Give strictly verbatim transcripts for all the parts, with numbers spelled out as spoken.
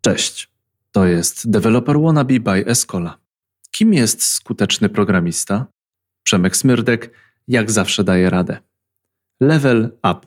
Cześć, to jest Developer Wannabe by Escola. Kim jest skuteczny programista? Przemek Smyrdek jak zawsze daje radę. Level up.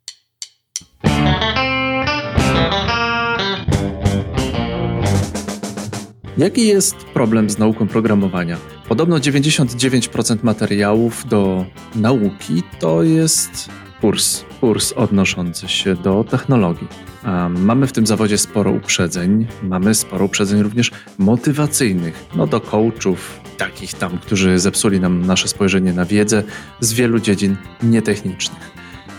Jaki jest problem z nauką programowania? Podobno dziewięćdziesiąt dziewięć procent materiałów do nauki to jest kurs, kurs odnoszący się do technologii. A mamy w tym zawodzie sporo uprzedzeń, mamy sporo uprzedzeń również motywacyjnych, no do coachów, takich tam, którzy zepsuli nam nasze spojrzenie na wiedzę z wielu dziedzin nietechnicznych.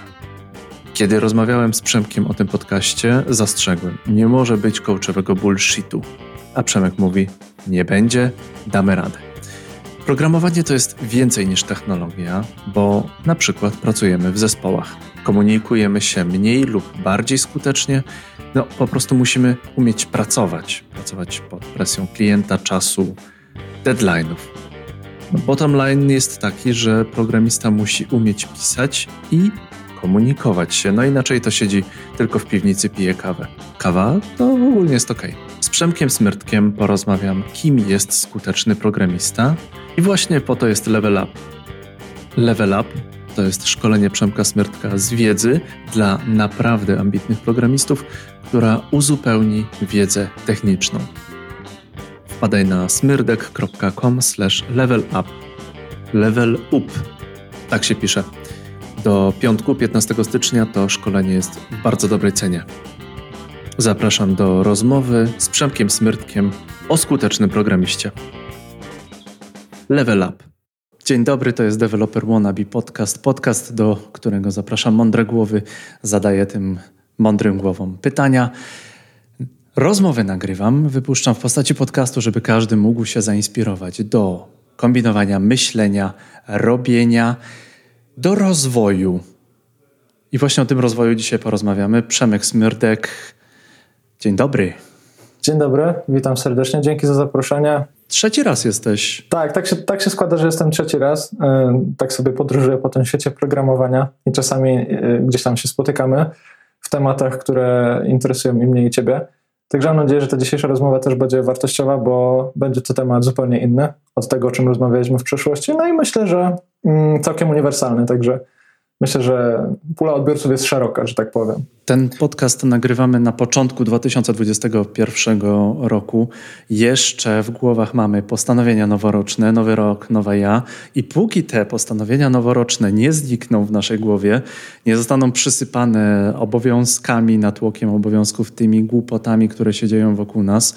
Kiedy rozmawiałem z Przemkiem o tym podcaście, zastrzegłem, nie może być coachowego bullshitu. A Przemek mówi, nie będzie, damy radę. Programowanie to jest więcej niż technologia, bo na przykład pracujemy w zespołach. Komunikujemy się mniej lub bardziej skutecznie. No po prostu musimy umieć pracować. Pracować pod presją klienta, czasu, deadline'ów. No, bottom line jest taki, że programista musi umieć pisać i komunikować się. No inaczej to siedzi tylko w piwnicy, pije kawę. Kawa to ogólnie jest okej. Z Przemkiem Smyrdkiem porozmawiam, kim jest skuteczny programista i właśnie po to jest Level Up. Level Up to jest szkolenie Przemka Smyrdka z wiedzy dla naprawdę ambitnych programistów, która uzupełni wiedzę techniczną. Wpadaj na smyrdek kropka com slash level up. Level up. Tak się pisze. Do piątku, piętnastego stycznia to szkolenie jest w bardzo dobrej cenie. Zapraszam do rozmowy z Przemkiem Smyrdkiem o skutecznym programiście. Level Up. Dzień dobry, to jest Developer Wannabe podcast. Podcast, do którego zapraszam mądre głowy. Zadaję tym mądrym głowom pytania. Rozmowy nagrywam, wypuszczam w postaci podcastu, żeby każdy mógł się zainspirować do kombinowania, myślenia, robienia, do rozwoju. I właśnie o tym rozwoju dzisiaj porozmawiamy. Przemek Smyrdek. Dzień dobry. Dzień dobry, witam serdecznie. Dzięki za zaproszenie. Trzeci raz jesteś. Tak, tak się, tak się składa, że jestem trzeci raz. Tak sobie podróżuję po tym świecie programowania i czasami gdzieś tam się spotykamy w tematach, które interesują i mnie i ciebie. Także mam nadzieję, że ta dzisiejsza rozmowa też będzie wartościowa, bo będzie to temat zupełnie inny od tego, o czym rozmawialiśmy w przeszłości. No i myślę, że całkiem uniwersalny, także myślę, że pula odbiorców jest szeroka, że tak powiem. Ten podcast nagrywamy na początku dwa tysiące dwudziestego pierwszego roku. Jeszcze w głowach mamy postanowienia noworoczne, nowy rok, nowa ja. I póki te postanowienia noworoczne nie znikną w naszej głowie, nie zostaną przysypane obowiązkami, natłokiem obowiązków, tymi głupotami, które się dzieją wokół nas,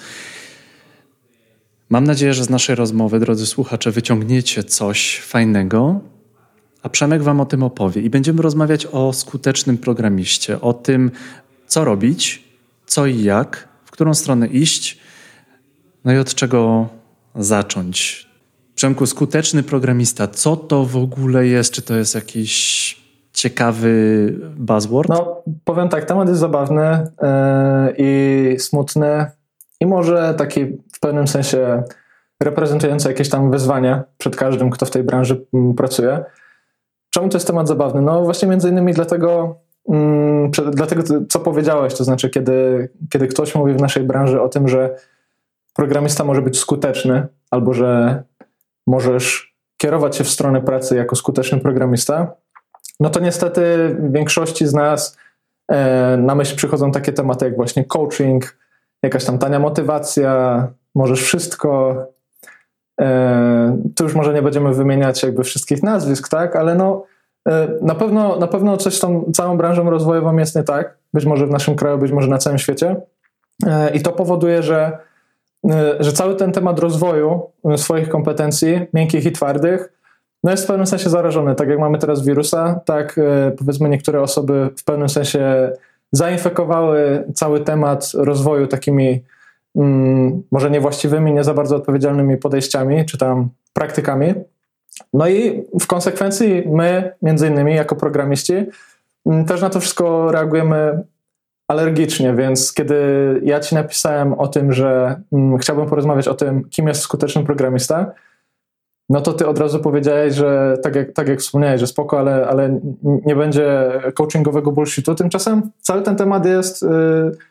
mam nadzieję, że z naszej rozmowy, drodzy słuchacze, wyciągniecie coś fajnego, a Przemek wam o tym opowie i będziemy rozmawiać o skutecznym programiście, o tym, co robić, co i jak, w którą stronę iść, no i od czego zacząć. Przemku, skuteczny programista, co to w ogóle jest? Czy to jest jakiś ciekawy buzzword? No, powiem tak, temat jest zabawny yy, i smutny i może taki w pewnym sensie reprezentujący jakieś tam wyzwanie przed każdym, kto w tej branży m, pracuje. Czemu to jest temat zabawny? No właśnie między innymi dlatego, mm, dlatego co powiedziałeś, to znaczy kiedy, kiedy ktoś mówi w naszej branży o tym, że programista może być skuteczny albo że możesz kierować się w stronę pracy jako skuteczny programista, no to niestety w większości z nas e, na myśl przychodzą takie tematy jak właśnie coaching, jakaś tam tania motywacja, możesz wszystko. Tu już może nie będziemy wymieniać jakby wszystkich nazwisk, tak, ale no na pewno, na pewno coś z tą całą branżą rozwojową jest nie tak, być może w naszym kraju, być może na całym świecie i to powoduje, że, że cały ten temat rozwoju swoich kompetencji, miękkich i twardych, no jest w pewnym sensie zarażony, tak jak mamy teraz wirusa, tak powiedzmy niektóre osoby w pewnym sensie zainfekowały cały temat rozwoju takimi Hmm, może niewłaściwymi, nie za bardzo odpowiedzialnymi podejściami, czy tam praktykami. No i w konsekwencji my, między innymi jako programiści, też na to wszystko reagujemy alergicznie, więc kiedy ja ci napisałem o tym, że hmm, chciałbym porozmawiać o tym, kim jest skuteczny programista, no to ty od razu powiedziałeś, że tak jak, tak jak wspomniałeś, że spoko, ale, ale nie będzie coachingowego bullshitu. Tymczasem cały ten temat jest... Yy,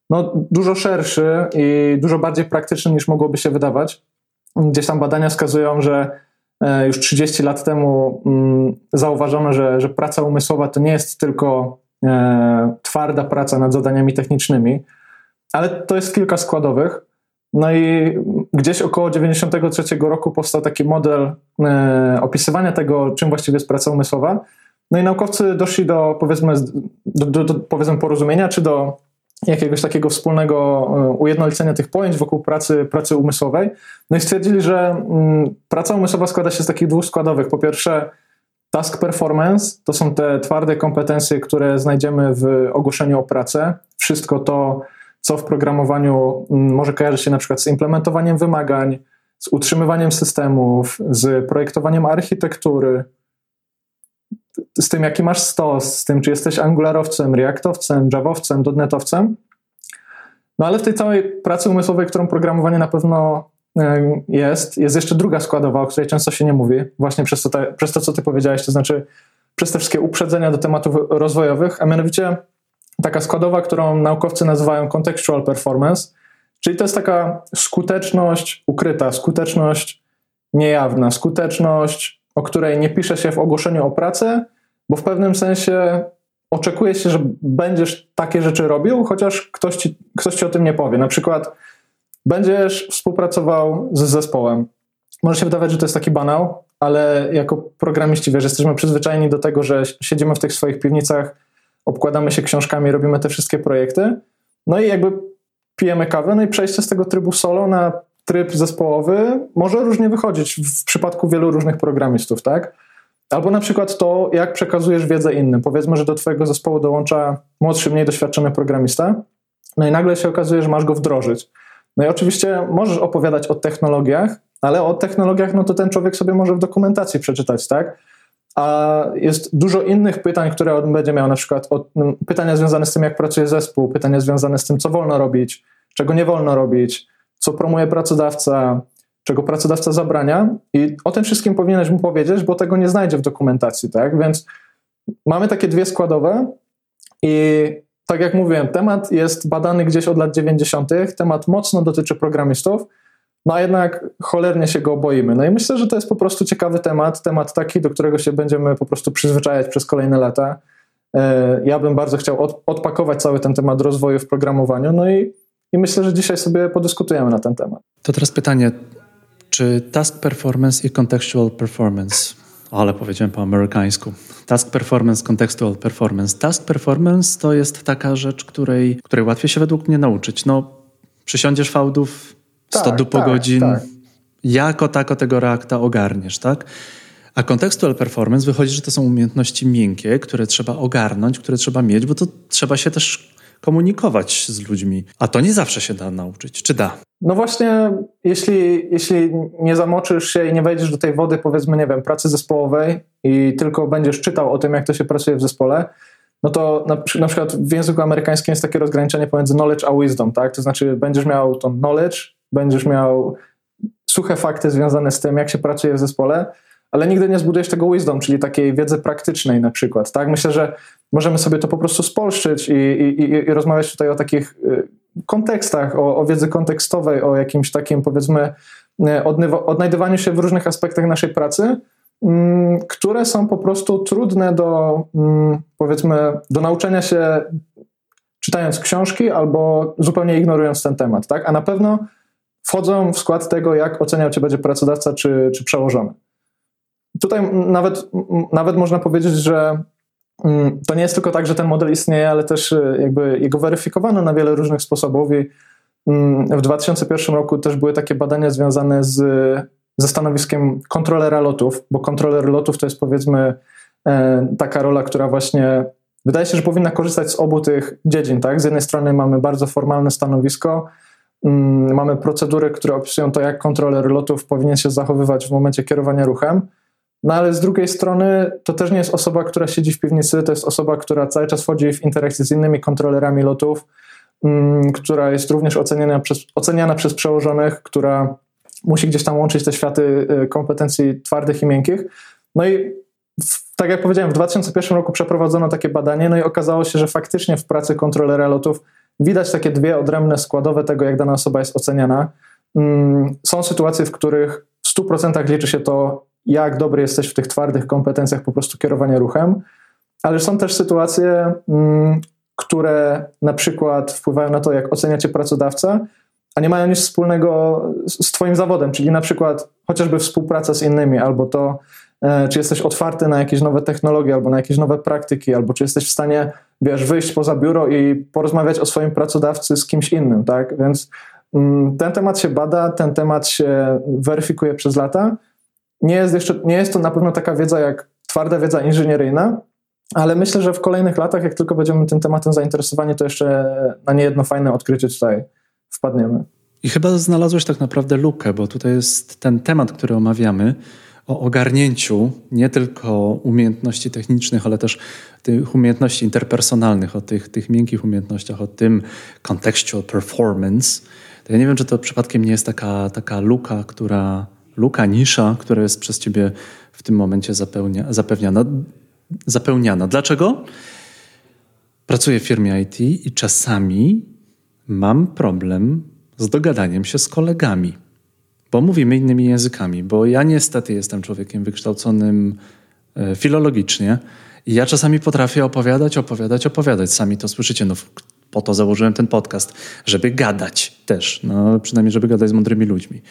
no, dużo szerszy i dużo bardziej praktyczny niż mogłoby się wydawać. Gdzieś tam badania wskazują, że już trzydzieści lat temu zauważono, że, że praca umysłowa to nie jest tylko e, twarda praca nad zadaniami technicznymi, ale to jest kilka składowych. No i gdzieś około dziewięćdziesiątego trzeciego roku powstał taki model e, opisywania tego, czym właściwie jest praca umysłowa. No i naukowcy doszli do powiedzmy, do, do, do powiedzmy porozumienia, czy do jakiegoś takiego wspólnego ujednolicenia tych pojęć wokół pracy, pracy umysłowej. No i stwierdzili, że mm, praca umysłowa składa się z takich dwóch składowych. Po pierwsze task performance, to są te twarde kompetencje, które znajdziemy w ogłoszeniu o pracę. Wszystko to, co w programowaniu mm, może kojarzyć się na przykład z implementowaniem wymagań, z utrzymywaniem systemów, z projektowaniem architektury, z tym, jaki masz stos, z tym, czy jesteś angularowcem, reactowcem, javowcem, dotnetowcem. No ale w tej całej pracy umysłowej, którą programowanie na pewno jest, jest jeszcze druga składowa, o której często się nie mówi, właśnie przez to, te, przez to, co ty powiedziałeś, to znaczy przez te wszystkie uprzedzenia do tematów rozwojowych, a mianowicie taka składowa, którą naukowcy nazywają contextual performance, czyli to jest taka skuteczność ukryta, skuteczność niejawna, skuteczność, o której nie pisze się w ogłoszeniu o pracę, bo w pewnym sensie oczekuje się, że będziesz takie rzeczy robił, chociaż ktoś ci, ktoś ci o tym nie powie. Na przykład będziesz współpracował z zespołem. Może się wydawać, że to jest taki banał, ale jako programiści, wiesz, jesteśmy przyzwyczajeni do tego, że siedzimy w tych swoich piwnicach, obkładamy się książkami, robimy te wszystkie projekty, no i jakby pijemy kawę, no i przejście z tego trybu solo na tryb zespołowy może różnie wychodzić w przypadku wielu różnych programistów, tak? Albo na przykład to, jak przekazujesz wiedzę innym. Powiedzmy, że do twojego zespołu dołącza młodszy, mniej doświadczony programista, no i nagle się okazuje, że masz go wdrożyć. No i oczywiście możesz opowiadać o technologiach, ale o technologiach, no to ten człowiek sobie może w dokumentacji przeczytać, tak? A jest dużo innych pytań, które on będzie miał, na przykład o, pytania związane z tym, jak pracuje zespół, pytania związane z tym, co wolno robić, czego nie wolno robić, co promuje pracodawca, czego pracodawca zabrania, i o tym wszystkim powinieneś mu powiedzieć, bo tego nie znajdzie w dokumentacji, tak? Więc mamy takie dwie składowe i tak jak mówiłem, temat jest badany gdzieś od lat dziewięćdziesiątych, temat mocno dotyczy programistów, no a jednak cholernie się go boimy. No i myślę, że to jest po prostu ciekawy temat, temat taki, do którego się będziemy po prostu przyzwyczajać przez kolejne lata. Ja bym bardzo chciał od, odpakować cały ten temat rozwoju w programowaniu, no i, i myślę, że dzisiaj sobie podyskutujemy na ten temat. To teraz pytanie, czy task performance i contextual performance, ale powiedziałem po amerykańsku, task performance, contextual performance. Task performance to jest taka rzecz, której, której łatwiej się według mnie nauczyć. No, przysiądziesz fałdów sto tak, dób po tak, godzin, tak. jako tako tego Reacta ogarniesz, tak? A contextual performance wychodzi, że to są umiejętności miękkie, które trzeba ogarnąć, które trzeba mieć, bo to trzeba się też komunikować z ludźmi. A to nie zawsze się da nauczyć. Czy da? No właśnie, jeśli, jeśli nie zamoczysz się i nie wejdziesz do tej wody, powiedzmy, nie wiem, pracy zespołowej i tylko będziesz czytał o tym, jak to się pracuje w zespole, no to na, na przykład w języku amerykańskim jest takie rozgraniczenie pomiędzy knowledge a wisdom, tak? To znaczy będziesz miał tą knowledge, będziesz miał suche fakty związane z tym, jak się pracuje w zespole, ale nigdy nie zbudujesz tego wisdom, czyli takiej wiedzy praktycznej na przykład, tak? Myślę, że możemy sobie to po prostu spolszczyć i, i, i, i rozmawiać tutaj o takich kontekstach, o, o wiedzy kontekstowej, o jakimś takim, powiedzmy, odnywa, odnajdywaniu się w różnych aspektach naszej pracy, m, które są po prostu trudne do, m, powiedzmy, do nauczenia się czytając książki albo zupełnie ignorując ten temat, tak? A na pewno wchodzą w skład tego, jak oceniał cię będzie pracodawca czy, czy przełożony. Tutaj nawet, nawet można powiedzieć, że to nie jest tylko tak, że ten model istnieje, ale też jakby jego weryfikowano na wiele różnych sposobów i w dwa tysiące pierwszym roku też były takie badania związane z, ze stanowiskiem kontrolera lotów, bo kontroler lotów to jest, powiedzmy, taka rola, która właśnie wydaje się, że powinna korzystać z obu tych dziedzin, tak? Z jednej strony mamy bardzo formalne stanowisko, mamy procedury, które opisują to, jak kontroler lotów powinien się zachowywać w momencie kierowania ruchem. No ale z drugiej strony to też nie jest osoba, która siedzi w piwnicy, to jest osoba, która cały czas wchodzi w interakcję z innymi kontrolerami lotów, um, która jest również oceniana przez, oceniana przez przełożonych, która musi gdzieś tam łączyć te światy kompetencji twardych i miękkich. No i w, tak jak powiedziałem, w dwa tysiące pierwszym roku przeprowadzono takie badanie, no i okazało się, że faktycznie w pracy kontrolera lotów widać takie dwie odrębne składowe tego, jak dana osoba jest oceniana. Są sytuacje, w których w stu procentach liczy się to, jak dobry jesteś w tych twardych kompetencjach po prostu kierowania ruchem, ale są też sytuacje, które na przykład wpływają na to, jak ocenia cię pracodawca, a nie mają nic wspólnego z twoim zawodem, czyli na przykład chociażby współpraca z innymi, albo to, czy jesteś otwarty na jakieś nowe technologie, albo na jakieś nowe praktyki, albo czy jesteś w stanie, wiesz, wyjść poza biuro i porozmawiać o swoim pracodawcy z kimś innym, tak? Więc mm, ten temat się bada, ten temat się weryfikuje przez lata. Nie jest jeszcze, nie jest to na pewno taka wiedza jak twarda wiedza inżynieryjna, ale myślę, że w kolejnych latach, jak tylko będziemy tym tematem zainteresowani, to jeszcze na niejedno fajne odkrycie tutaj wpadniemy. I chyba znalazłeś tak naprawdę lukę, bo tutaj jest ten temat, który omawiamy, o ogarnięciu nie tylko umiejętności technicznych, ale też tych umiejętności interpersonalnych, o tych, tych miękkich umiejętnościach, o tym contextual performance. To ja nie wiem, czy to przypadkiem nie jest taka, taka luka, która, luka, nisza, która jest przez ciebie w tym momencie zapełnia, zapewniana, zapełniana. Dlaczego? Pracuję w firmie I T i czasami mam problem z dogadaniem się z kolegami, bo mówimy innymi językami, bo ja niestety jestem człowiekiem wykształconym e, filologicznie i ja czasami potrafię opowiadać, opowiadać, opowiadać. Sami to słyszycie, no po to założyłem ten podcast, żeby gadać też, no przynajmniej żeby gadać z mądrymi ludźmi.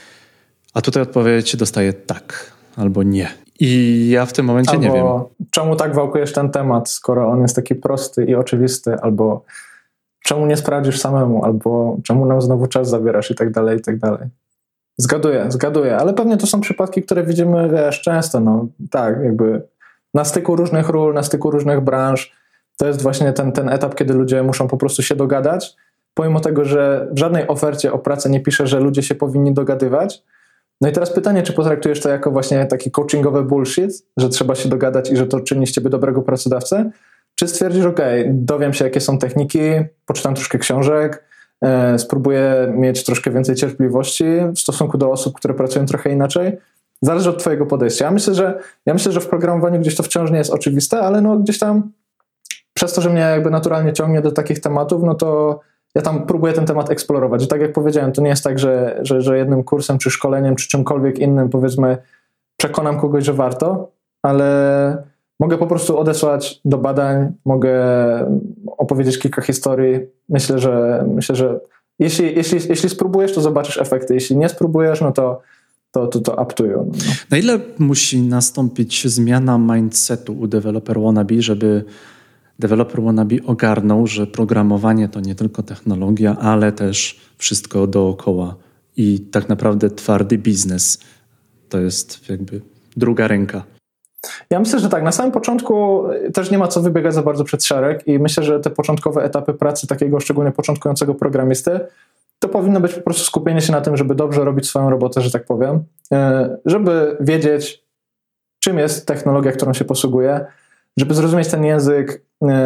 A tutaj odpowiedź dostaję tak albo nie. I ja w tym momencie albo nie wiem. Czemu tak wałkujesz ten temat, skoro on jest taki prosty i oczywisty, albo czemu nie sprawdzisz samemu, albo czemu nam znowu czas zabierasz i tak dalej, i tak dalej. Zgaduję, zgaduję, ale pewnie to są przypadki, które widzimy, wiesz, często, no tak, jakby na styku różnych ról, na styku różnych branż. To jest właśnie ten, ten etap, kiedy ludzie muszą po prostu się dogadać, pomimo tego, że w żadnej ofercie o pracę nie pisze, że ludzie się powinni dogadywać. No i teraz pytanie, czy potraktujesz to jako właśnie taki coachingowy bullshit, że trzeba się dogadać i że to czyni z ciebie dobrego pracodawcę, czy stwierdzisz, okej, okay, dowiem się, jakie są techniki, poczytam troszkę książek, e, spróbuję mieć troszkę więcej cierpliwości w stosunku do osób, które pracują trochę inaczej. Zależy od twojego podejścia. Ja myślę, że, ja myślę, że w programowaniu gdzieś to wciąż nie jest oczywiste, ale no gdzieś tam przez to, że mnie jakby naturalnie ciągnie do takich tematów, no to ja tam próbuję ten temat eksplorować. I tak jak powiedziałem, to nie jest tak, że, że, że jednym kursem, czy szkoleniem, czy czymkolwiek innym, powiedzmy, przekonam kogoś, że warto, ale mogę po prostu odesłać do badań, mogę opowiedzieć kilka historii. Myślę, że myślę, że jeśli, jeśli, jeśli spróbujesz, to zobaczysz efekty. Jeśli nie spróbujesz, no to to, to, to up to you. No. Na ile musi nastąpić zmiana mindsetu u developer wannabe, żeby developer wannabe ogarnął, że programowanie to nie tylko technologia, ale też wszystko dookoła i tak naprawdę twardy biznes to jest jakby druga ręka. Ja myślę, że tak, na samym początku też nie ma co wybiegać za bardzo przed szereg i myślę, że te początkowe etapy pracy takiego szczególnie początkującego programisty to powinno być po prostu skupienie się na tym, żeby dobrze robić swoją robotę, że tak powiem, żeby wiedzieć, czym jest technologia, którą się posługuje, żeby zrozumieć ten język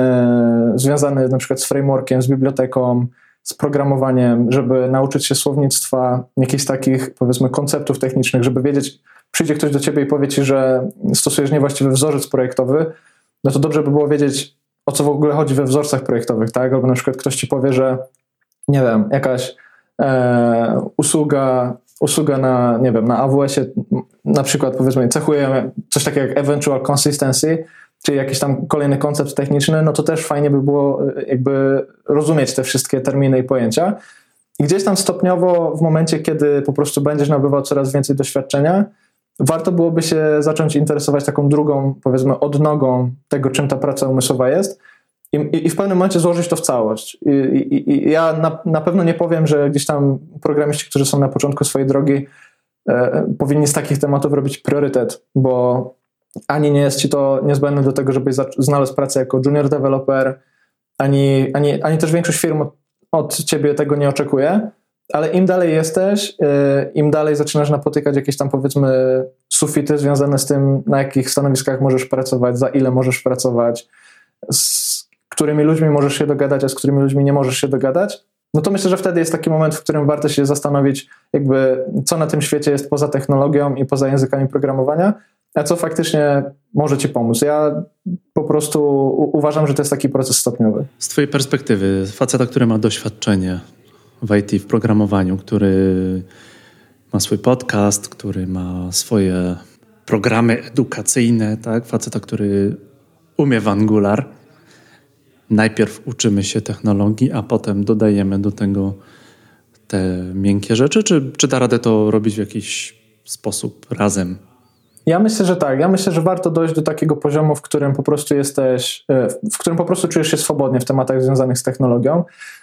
związany na przykład z frameworkiem, z biblioteką, z programowaniem, żeby nauczyć się słownictwa, jakichś takich, powiedzmy, konceptów technicznych, żeby wiedzieć, przyjdzie ktoś do ciebie i powie ci, że stosujesz niewłaściwy wzorzec projektowy, no to dobrze by było wiedzieć, o co w ogóle chodzi we wzorcach projektowych, tak? Albo na przykład ktoś ci powie, że nie wiem, jakaś e, usługa, usługa na, nie wiem, na A W S-ie na przykład, powiedzmy, cechuje coś takiego jak eventual consistency, czyli jakiś tam kolejny koncept techniczny, no to też fajnie by było jakby rozumieć te wszystkie terminy i pojęcia. I gdzieś tam stopniowo w momencie, kiedy po prostu będziesz nabywał coraz więcej doświadczenia, warto byłoby się zacząć interesować taką drugą, powiedzmy, odnogą tego, czym ta praca umysłowa jest i, i, i w pewnym momencie złożyć to w całość. I, i, i ja na, na pewno nie powiem, że gdzieś tam programiści, którzy są na początku swojej drogi, e, powinni z takich tematów robić priorytet, bo ani nie jest ci to niezbędne do tego, żebyś znalazł pracę jako junior developer, ani, ani, ani też większość firm od, od ciebie tego nie oczekuje, ale im dalej jesteś, im dalej zaczynasz napotykać jakieś tam, powiedzmy, sufity związane z tym, na jakich stanowiskach możesz pracować, za ile możesz pracować, z którymi ludźmi możesz się dogadać, a z którymi ludźmi nie możesz się dogadać, no to myślę, że wtedy jest taki moment, w którym warto się zastanowić, jakby co na tym świecie jest poza technologią i poza językami programowania, a co faktycznie może ci pomóc. Ja po prostu uważam, że to jest taki proces stopniowy. Z twojej perspektywy, faceta, który ma doświadczenie w I T, w programowaniu, który ma swój podcast, który ma swoje programy edukacyjne, tak? Faceta, który umie w Angular. Najpierw uczymy się technologii, a potem dodajemy do tego te miękkie rzeczy, czy, czy da radę to robić w jakiś sposób razem? Ja myślę, że tak. Ja myślę, że warto dojść do takiego poziomu, w którym po prostu jesteś, w którym po prostu czujesz się swobodnie w tematach związanych z technologią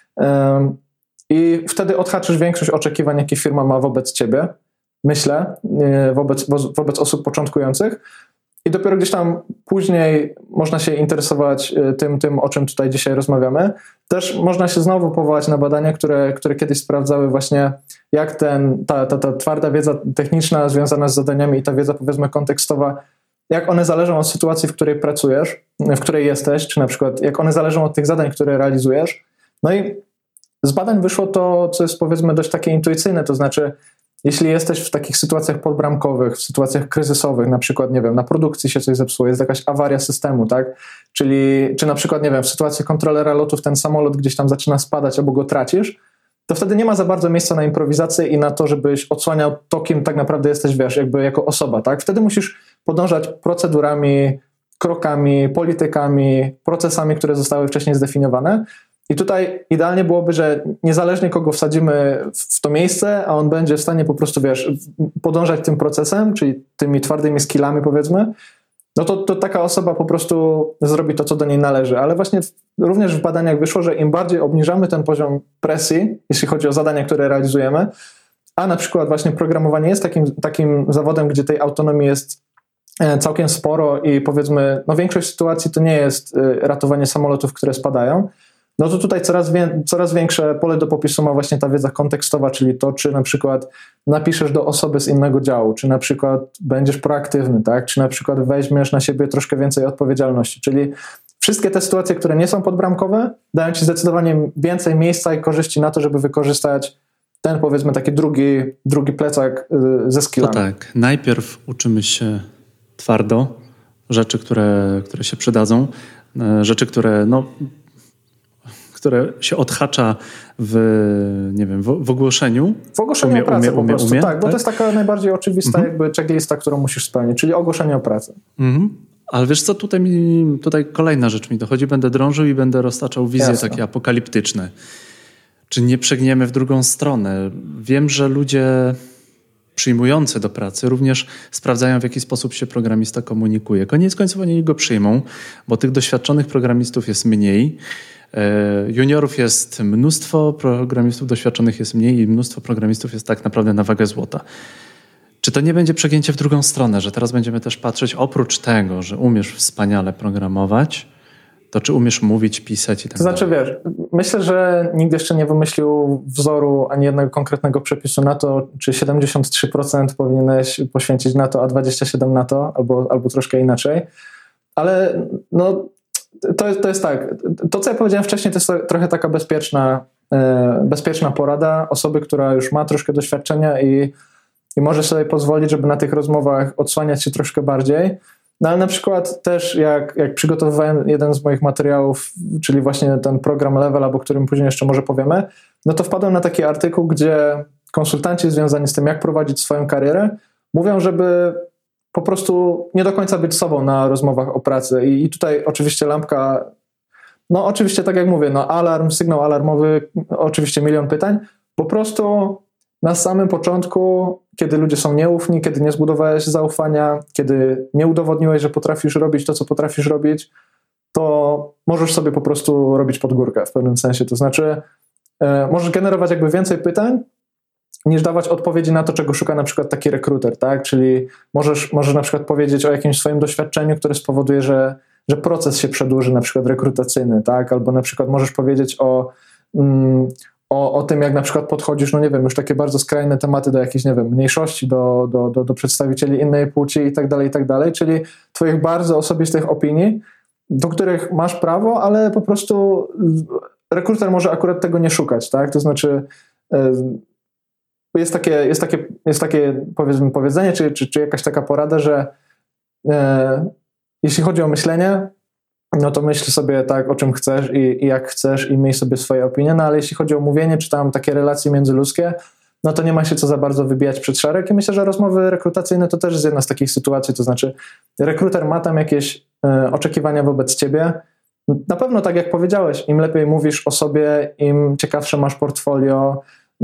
i wtedy odhaczysz większość oczekiwań, jakie firma ma wobec ciebie, myślę, wobec, wobec osób początkujących. I dopiero gdzieś tam później można się interesować tym, tym, o czym tutaj dzisiaj rozmawiamy. Też można się znowu powołać na badania, które, które kiedyś sprawdzały właśnie, jak ten, ta, ta, ta twarda wiedza techniczna związana z zadaniami i ta wiedza, powiedzmy, kontekstowa, jak one zależą od sytuacji, w której pracujesz, w której jesteś, czy na przykład jak one zależą od tych zadań, które realizujesz. No i z badań wyszło to, co jest, powiedzmy, dość takie intuicyjne, to znaczy jeśli jesteś w takich sytuacjach podbramkowych, w sytuacjach kryzysowych, na przykład, nie wiem, na produkcji się coś zepsuło, jest jakaś awaria systemu, tak? Czyli, czy na przykład, nie wiem, w sytuacji kontrolera lotów ten samolot gdzieś tam zaczyna spadać albo go tracisz, to wtedy nie ma za bardzo miejsca na improwizację i na to, żebyś odsłaniał to, kim tak naprawdę jesteś, wiesz, jakby jako osoba, tak? Wtedy musisz podążać procedurami, krokami, politykami, procesami, które zostały wcześniej zdefiniowane. I tutaj idealnie byłoby, że niezależnie kogo wsadzimy w to miejsce, a on będzie w stanie po prostu, wiesz, podążać tym procesem, czyli tymi twardymi skillami, powiedzmy, no to, to taka osoba po prostu zrobi to, co do niej należy. Ale właśnie w, również w badaniach wyszło, że im bardziej obniżamy ten poziom presji, jeśli chodzi o zadania, które realizujemy, a na przykład właśnie programowanie jest takim, takim zawodem, gdzie tej autonomii jest całkiem sporo i powiedzmy, no większość sytuacji to nie jest ratowanie samolotów, które spadają, no to tutaj coraz, wie, coraz większe pole do popisu ma właśnie ta wiedza kontekstowa, czyli to, czy na przykład napiszesz do osoby z innego działu, czy na przykład będziesz proaktywny, tak? Czy na przykład weźmiesz na siebie troszkę więcej odpowiedzialności, czyli wszystkie te sytuacje, które nie są podbramkowe, dają ci zdecydowanie więcej miejsca i korzyści na to, żeby wykorzystać ten, powiedzmy, taki drugi, drugi plecak ze skillami. To tak, najpierw uczymy się twardo rzeczy, które, które się przydadzą, rzeczy, które no które się odhacza w, nie wiem, w, w ogłoszeniu. W ogłoszeniu umie, o pracę umie, po prostu, umie, tak, bo tak? to jest taka najbardziej oczywista mhm. jakby checklista, którą musisz spełnić, czyli ogłoszenie o pracę. Mhm. Ale wiesz co, tutaj, mi, tutaj kolejna rzecz mi dochodzi, będę drążył i będę roztaczał wizje Jasne. takie apokaliptyczne. Czy nie przegniemy w drugą stronę? Wiem, że ludzie przyjmujący do pracy również sprawdzają, w jaki sposób się programista komunikuje. Koniec końców oni go przyjmą, bo tych doświadczonych programistów jest mniej. Juniorów jest mnóstwo, programistów doświadczonych jest mniej i mnóstwo programistów jest tak naprawdę na wagę złota. Czy to nie będzie przegięcie w drugą stronę, że teraz będziemy też patrzeć, oprócz tego, że umiesz wspaniale programować, to czy umiesz mówić, pisać i tak To znaczy, dalej? wiesz, myślę, że nikt jeszcze nie wymyślił wzoru ani jednego konkretnego przepisu na to, czy siedemdziesiąt trzy procent powinieneś poświęcić na to, a dwadzieścia siedem procent na to, albo, albo troszkę inaczej. Ale no, to, to jest tak, to co ja powiedziałem wcześniej, to jest trochę taka bezpieczna, bezpieczna porada osoby, która już ma troszkę doświadczenia i, i może sobie pozwolić, żeby na tych rozmowach odsłaniać się troszkę bardziej. No ale na przykład też jak, jak przygotowywałem jeden z moich materiałów, czyli właśnie ten program Level, o którym później jeszcze może powiemy, no to wpadłem na taki artykuł, gdzie konsultanci związani z tym, jak prowadzić swoją karierę, mówią, żeby po prostu nie do końca być sobą na rozmowach o pracy. I, i tutaj oczywiście lampka, no oczywiście tak jak mówię, no alarm, sygnał alarmowy, oczywiście milion pytań. Po prostu na samym początku, kiedy ludzie są nieufni, kiedy nie zbudowałeś zaufania, kiedy nie udowodniłeś, że potrafisz robić to, co potrafisz robić, to możesz sobie po prostu robić pod górkę w pewnym sensie. To znaczy e, możesz generować jakby więcej pytań, niż dawać odpowiedzi na to, czego szuka na przykład taki rekruter, tak? Czyli możesz, możesz na przykład powiedzieć o jakimś swoim doświadczeniu, które spowoduje, że, że proces się przedłuży, na przykład rekrutacyjny, tak? Albo na przykład możesz powiedzieć o, mm, o, o tym, jak na przykład podchodzisz, no nie wiem, już takie bardzo skrajne tematy do jakiejś, nie wiem, mniejszości, do, do, do, do przedstawicieli innej płci i tak dalej, i tak dalej, czyli twoich bardzo osobistych opinii, do których masz prawo, ale po prostu rekruter może akurat tego nie szukać, tak? To znaczy Jest takie, jest takie, jest takie powiedzmy powiedzenie, czy, czy, czy jakaś taka porada, że e, jeśli chodzi o myślenie, no to myśl sobie tak, o czym chcesz i, i jak chcesz i miej sobie swoje opinie, no ale jeśli chodzi o mówienie, czy tam takie relacje międzyludzkie, no to nie ma się co za bardzo wybijać przed szereg i myślę, że rozmowy rekrutacyjne to też jest jedna z takich sytuacji, to znaczy rekruter ma tam jakieś e, oczekiwania wobec ciebie. Na pewno tak jak powiedziałeś, im lepiej mówisz o sobie, im ciekawsze masz portfolio,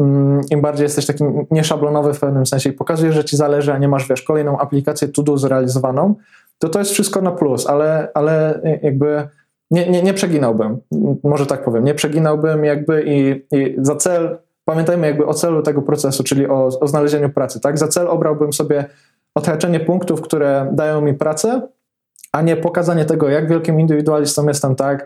im bardziej jesteś taki nieszablonowy w pewnym sensie i pokazujesz, że ci zależy, a nie masz, wiesz, kolejną aplikację to-do zrealizowaną, to to jest wszystko na plus, ale, ale jakby nie, nie, nie przeginałbym, może tak powiem, nie przeginałbym jakby i, i za cel, pamiętajmy jakby o celu tego procesu, czyli o, o znalezieniu pracy, tak? Za cel obrałbym sobie odhaczenie punktów, które dają mi pracę, a nie pokazanie tego, jak wielkim indywidualistą jestem, tak,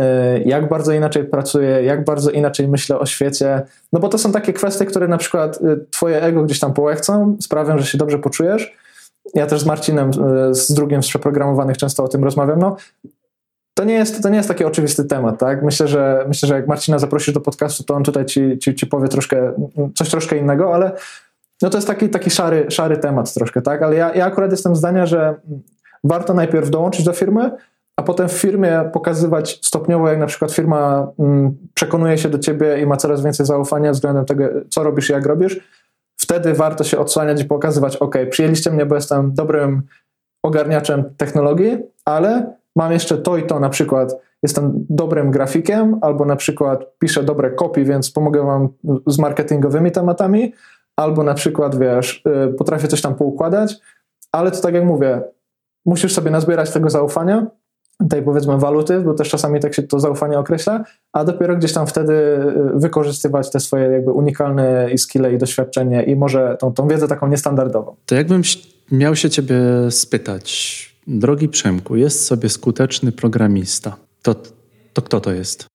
jak bardzo inaczej pracuję, jak bardzo inaczej myślę o świecie, no bo to są takie kwestie, które na przykład twoje ego gdzieś tam połechcą, sprawią, że się dobrze poczujesz. Ja też z Marcinem, z drugim z Przeprogramowanych często o tym rozmawiam, no to nie jest, to nie jest taki oczywisty temat, tak, myślę, że myślę, że jak Marcina zaprosisz do podcastu, to on tutaj ci, ci, ci powie troszkę, coś troszkę innego, ale no to jest taki, taki szary, szary temat troszkę, tak, ale ja, ja akurat jestem zdania, że warto najpierw dołączyć do firmy, a potem w firmie pokazywać stopniowo, jak na przykład firma mm, przekonuje się do ciebie i ma coraz więcej zaufania względem tego, co robisz i jak robisz. Wtedy warto się odsłaniać i pokazywać, ok, przyjęliście mnie, bo jestem dobrym ogarniaczem technologii, ale mam jeszcze to i to, na przykład jestem dobrym grafikiem, albo na przykład piszę dobre copy, więc pomogę wam z marketingowymi tematami, albo na przykład, wiesz, potrafię coś tam poukładać, ale to tak jak mówię, musisz sobie nazbierać tego zaufania, tej powiedzmy waluty, bo też czasami tak się to zaufanie określa, a dopiero gdzieś tam wtedy wykorzystywać te swoje jakby unikalne i skille i doświadczenie i może tą, tą wiedzę taką niestandardową. To jakbym miał się ciebie spytać, drogi Przemku, jest sobie skuteczny programista, to, to kto to jest?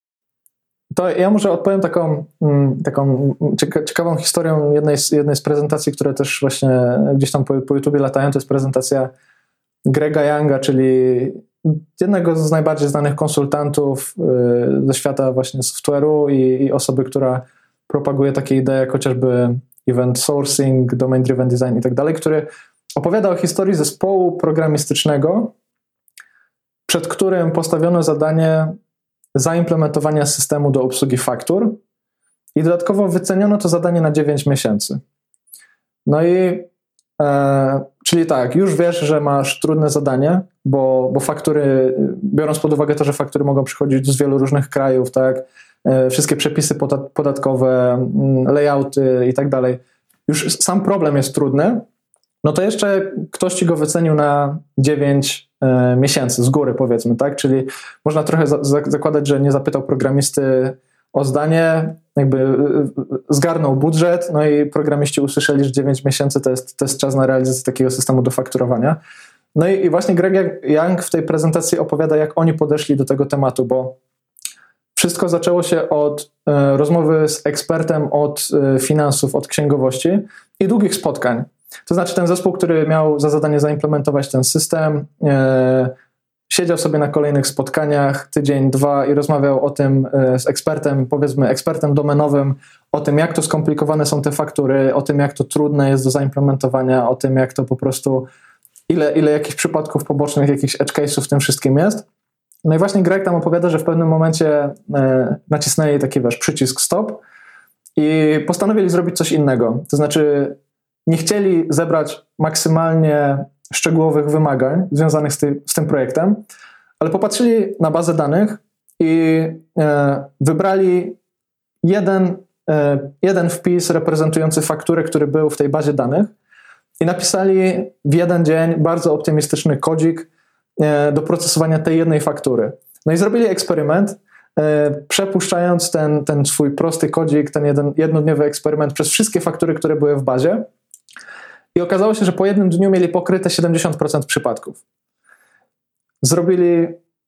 To ja może odpowiem taką, taką ciekawą historią jednej z, jednej z prezentacji, które też właśnie gdzieś tam po, po YouTubie latają, to jest prezentacja Grega Younga, czyli jednego z najbardziej znanych konsultantów yy, ze świata właśnie software'u i, i osoby, która propaguje takie idee jak chociażby event sourcing, domain driven design i tak dalej, który opowiada o historii zespołu programistycznego, przed którym postawiono zadanie zaimplementowania systemu do obsługi faktur i dodatkowo wyceniono to zadanie na dziewięć miesięcy. No i e, czyli tak, już wiesz, że masz trudne zadanie, bo, bo faktury, biorąc pod uwagę to, że faktury mogą przychodzić z wielu różnych krajów, tak, e, wszystkie przepisy podatkowe, layouty i tak dalej, już sam problem jest trudny, no to jeszcze ktoś ci go wycenił na dziewięć e, miesięcy z góry, powiedzmy, tak, czyli można trochę za, za, zakładać, że nie zapytał programisty o zdanie, jakby zgarnął budżet, no i programiści usłyszeli, że dziewięć miesięcy to jest, to jest czas na realizację takiego systemu do fakturowania. No i, i właśnie Greg Young w tej prezentacji opowiada, jak oni podeszli do tego tematu, bo wszystko zaczęło się od e, rozmowy z ekspertem od e, finansów, od księgowości i długich spotkań. To znaczy ten zespół, który miał za zadanie zaimplementować ten system, e, siedział sobie na kolejnych spotkaniach tydzień, dwa i rozmawiał o tym z ekspertem, powiedzmy ekspertem domenowym, o tym, jak to skomplikowane są te faktury, o tym, jak to trudne jest do zaimplementowania, o tym, jak to po prostu, ile, ile jakichś przypadków pobocznych, jakichś edge case'ów w tym wszystkim jest. No i właśnie Greg tam opowiada, że w pewnym momencie e, nacisnęli taki, wiesz, przycisk stop i postanowili zrobić coś innego. To znaczy nie chcieli zebrać maksymalnie szczegółowych wymagań związanych z, ty, z tym projektem, ale popatrzyli na bazę danych i e, wybrali jeden, e, jeden wpis reprezentujący fakturę, który był w tej bazie danych i napisali w jeden dzień bardzo optymistyczny kodzik e, do procesowania tej jednej faktury. No i zrobili eksperyment, e, przepuszczając ten, ten swój prosty kodzik, ten jeden, jednodniowy eksperyment przez wszystkie faktury, które były w bazie. I okazało się, że po jednym dniu mieli pokryte siedemdziesiąt procent przypadków. Zrobili...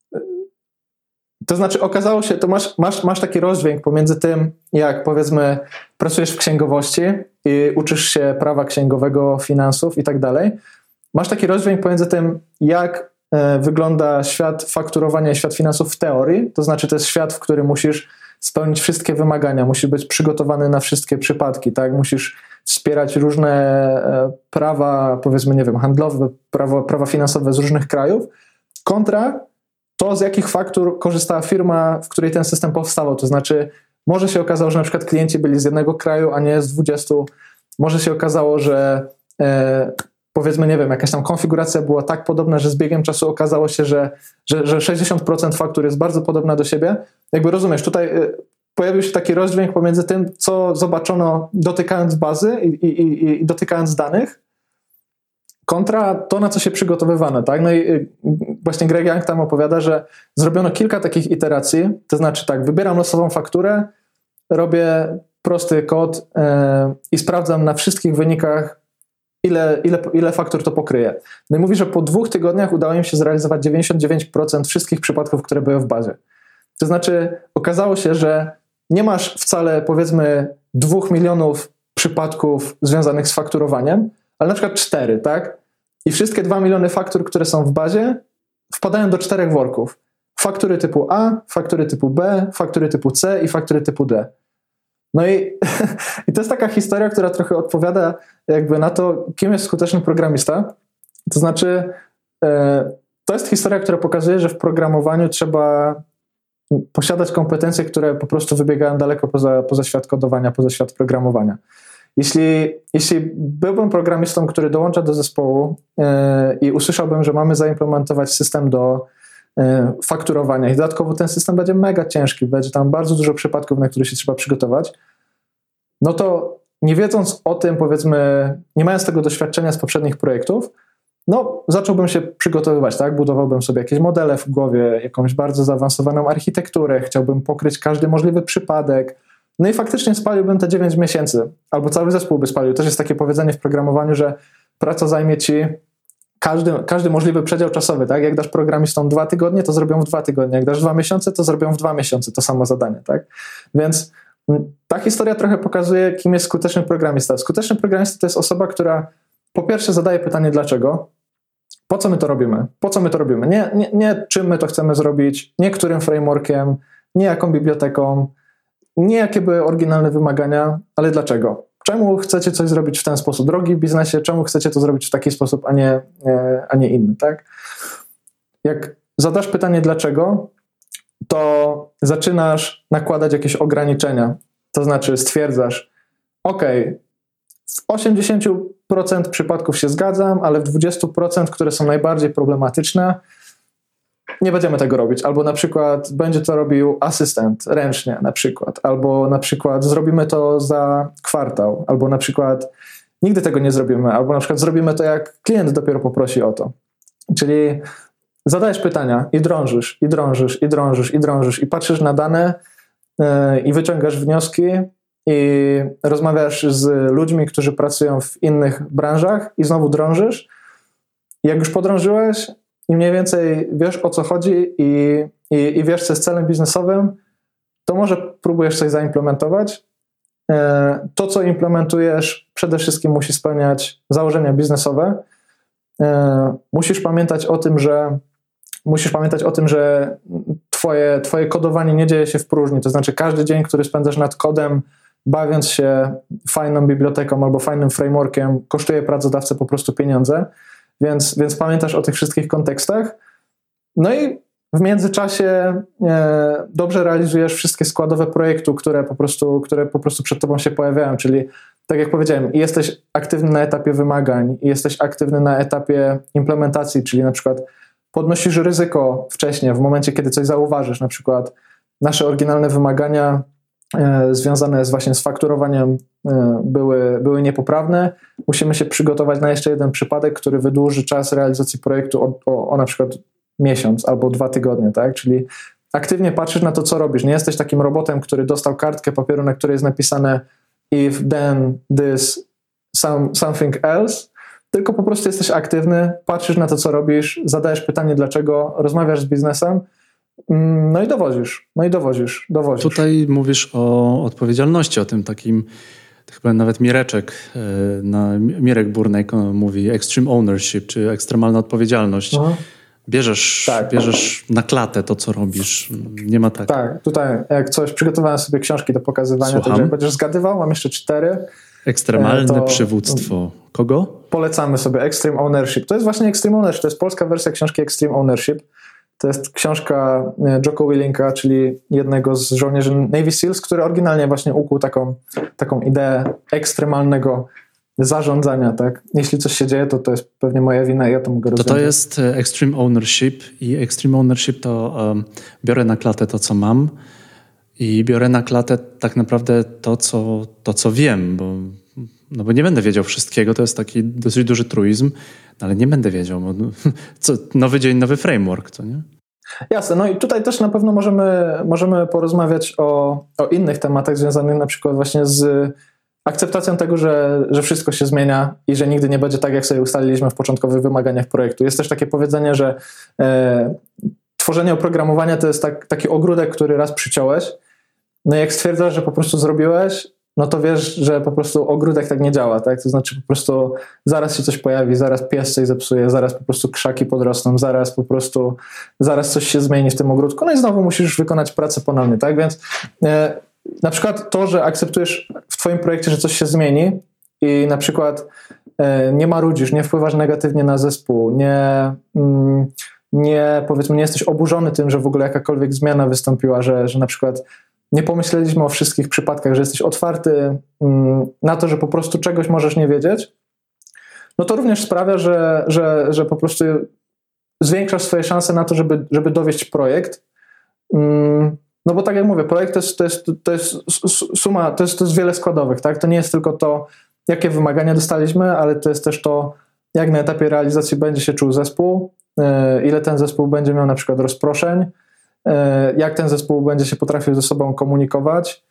To znaczy okazało się, to masz, masz, masz taki rozdźwięk pomiędzy tym, jak powiedzmy pracujesz w księgowości i uczysz się prawa księgowego, finansów i tak dalej. Masz taki rozdźwięk pomiędzy tym, jak e, wygląda świat fakturowania i świat finansów w teorii. To znaczy to jest świat, w którym musisz spełnić wszystkie wymagania, musisz być przygotowany na wszystkie przypadki, tak? Musisz wspierać różne prawa, powiedzmy, nie wiem, handlowe, prawa, prawa finansowe z różnych krajów, kontra to, z jakich faktur korzystała firma, w której ten system powstawał. To znaczy, może się okazało, że na przykład klienci byli z jednego kraju, a nie z dwudziestu. Może się okazało, że e, powiedzmy, nie wiem, jakaś tam konfiguracja była tak podobna, że z biegiem czasu okazało się, że, że, że sześćdziesiąt procent faktur jest bardzo podobna do siebie. Jakby rozumiesz, tutaj e, pojawił się taki rozdźwięk pomiędzy tym, co zobaczono dotykając bazy i, i, i, i dotykając danych, kontra to, na co się przygotowywano, tak? No i właśnie Greg Young tam opowiada, że zrobiono kilka takich iteracji, to znaczy tak, wybieram losową fakturę, robię prosty kod yy, i sprawdzam na wszystkich wynikach, ile, ile, ile faktur to pokryje. No i mówi, że po dwóch tygodniach udało im się zrealizować dziewięćdziesiąt dziewięć procent wszystkich przypadków, które były w bazie. To znaczy okazało się, że nie masz wcale, powiedzmy, dwóch milionów przypadków związanych z fakturowaniem, ale na przykład cztery, tak? I wszystkie dwa miliony faktur, które są w bazie, wpadają do czterech worków. Faktury typu A, faktury typu B, faktury typu C i faktury typu D. No i, i to jest taka historia, która trochę odpowiada jakby na to, kim jest skuteczny programista. To znaczy, e, to jest historia, która pokazuje, że w programowaniu trzeba posiadać kompetencje, które po prostu wybiegają daleko poza, poza świat kodowania, poza świat programowania. Jeśli, jeśli byłbym programistą, który dołącza do zespołu yy, i usłyszałbym, że mamy zaimplementować system do yy, fakturowania i dodatkowo ten system będzie mega ciężki, będzie tam bardzo dużo przypadków, na które się trzeba przygotować, no to nie wiedząc o tym, powiedzmy, nie mając tego doświadczenia z poprzednich projektów, no zacząłbym się przygotowywać, tak? Budowałbym sobie jakieś modele w głowie, jakąś bardzo zaawansowaną architekturę, chciałbym pokryć każdy możliwy przypadek. No i faktycznie spaliłbym te dziewięć miesięcy, albo cały zespół by spalił. Też jest takie powiedzenie w programowaniu, że praca zajmie ci każdy, każdy możliwy przedział czasowy, tak? Jak dasz programistom dwa tygodnie, to zrobią w dwa tygodnie. Jak dasz dwa miesiące, to zrobią w dwa miesiące to samo zadanie, tak? Więc ta historia trochę pokazuje, kim jest skuteczny programista. Skuteczny programista to jest osoba, która po pierwsze zadaje pytanie dlaczego, po co my to robimy, po co my to robimy, nie, nie, nie czym my to chcemy zrobić, nie którym frameworkiem, nie jaką biblioteką, nie jakie były oryginalne wymagania, ale dlaczego? Czemu chcecie coś zrobić w ten sposób? Drogi w biznesie, czemu chcecie to zrobić w taki sposób, a nie, a nie inny, tak? Jak zadasz pytanie dlaczego, to zaczynasz nakładać jakieś ograniczenia. To znaczy stwierdzasz, ok, w osiemdziesiąt procent przypadków się zgadzam, ale w dwadzieścia procent, które są najbardziej problematyczne, nie będziemy tego robić. Albo na przykład będzie to robił asystent ręcznie na przykład. Albo na przykład zrobimy to za kwartał. Albo na przykład nigdy tego nie zrobimy. Albo na przykład zrobimy to, jak klient dopiero poprosi o to. Czyli zadajesz pytania i drążysz, i drążysz, i drążysz, i drążysz, i patrzysz na dane yy, i wyciągasz wnioski i rozmawiasz z ludźmi, którzy pracują w innych branżach i znowu drążysz. I jak już podrążyłeś i mniej więcej wiesz, o co chodzi i, i, i wiesz, co jest celem biznesowym, to może próbujesz coś zaimplementować. To, co implementujesz, przede wszystkim musi spełniać założenia biznesowe. Musisz pamiętać o tym, że musisz pamiętać o tym, że twoje, twoje kodowanie nie dzieje się w próżni. To znaczy każdy dzień, który spędzasz nad kodem, bawiąc się fajną biblioteką albo fajnym frameworkiem, kosztuje pracodawcę po prostu pieniądze. Więc, więc pamiętasz o tych wszystkich kontekstach. No i w międzyczasie e, dobrze realizujesz wszystkie składowe projektu, które po prostu, które po prostu przed tobą się pojawiają. Czyli tak jak powiedziałem, jesteś aktywny na etapie wymagań, jesteś aktywny na etapie implementacji, czyli na przykład podnosisz ryzyko wcześniej, w momencie, kiedy coś zauważysz. Na przykład nasze oryginalne wymagania e, związane z właśnie z fakturowaniem e, były, były niepoprawne. Musimy się przygotować na jeszcze jeden przypadek, który wydłuży czas realizacji projektu o, o, o na przykład miesiąc albo dwa tygodnie, tak? Czyli aktywnie patrzysz na to, co robisz. Nie jesteś takim robotem, który dostał kartkę papieru, na której jest napisane if, then, this, some, something else, tylko po prostu jesteś aktywny, patrzysz na to, co robisz, zadajesz pytanie dlaczego, rozmawiasz z biznesem, no i dowozisz, no i dowozisz, dowozisz. Tutaj mówisz o odpowiedzialności, o tym takim, chyba nawet Mireczek, na, Mirek Burnek mówi extreme ownership, czy ekstremalna odpowiedzialność. Aha. Bierzesz, tak. bierzesz na klatę to, co robisz. Nie ma tak. Tak, tutaj jak coś, przygotowałem sobie książki do pokazywania, Słucham. także jak będziesz zgadywał, mam jeszcze cztery. Ekstremalne to przywództwo. Kogo? Polecamy sobie Extreme Ownership. To jest właśnie Extreme Ownership, to jest polska wersja książki Extreme Ownership. To jest książka Jocko Willinka, czyli jednego z żołnierzy Navy Seals, który oryginalnie właśnie ukuł taką, taką ideę ekstremalnego zarządzania, tak? Jeśli coś się dzieje, to to jest pewnie moja wina i ja to mogę rozwiązać. To to jest Extreme Ownership i Extreme Ownership to um, biorę na klatę to, co mam i biorę na klatę tak naprawdę to, co, to, co wiem, bo, no bo nie będę wiedział wszystkiego, to jest taki dosyć duży truizm, no ale nie będę wiedział, bo co, nowy dzień, nowy framework, co nie? Jasne, no i tutaj też na pewno możemy, możemy porozmawiać o, o innych tematach związanych na przykład właśnie z akceptacją tego, że, że wszystko się zmienia i że nigdy nie będzie tak, jak sobie ustaliliśmy w początkowych wymaganiach projektu. Jest też takie powiedzenie, że e, tworzenie oprogramowania to jest tak, taki ogródek, który raz przyciąłeś. No i jak stwierdzasz, że po prostu zrobiłeś, no to wiesz, że po prostu ogródek tak nie działa, tak? To znaczy po prostu zaraz się coś pojawi, zaraz pies coś zepsuje, zaraz po prostu krzaki podrosną, zaraz po prostu, zaraz coś się zmieni w tym ogródku, no i znowu musisz wykonać pracę ponownie, tak? Więc e, na przykład to, że akceptujesz w twoim projekcie, że coś się zmieni i na przykład e, nie marudzisz, nie wpływasz negatywnie na zespół, nie, mm, nie, powiedzmy, nie jesteś oburzony tym, że w ogóle jakakolwiek zmiana wystąpiła, że, że na przykład nie pomyśleliśmy o wszystkich przypadkach, że jesteś otwarty mm, na to, że po prostu czegoś możesz nie wiedzieć, no to również sprawia, że, że, że po prostu zwiększasz swoje szanse na to, żeby, żeby dowieść projekt. Mm, No bo tak jak mówię, projekt to jest, to jest, to jest suma, to jest, to jest wiele składowych, tak? To nie jest tylko to, jakie wymagania dostaliśmy, ale to jest też to, jak na etapie realizacji będzie się czuł zespół, ile ten zespół będzie miał na przykład rozproszeń, jak ten zespół będzie się potrafił ze sobą komunikować,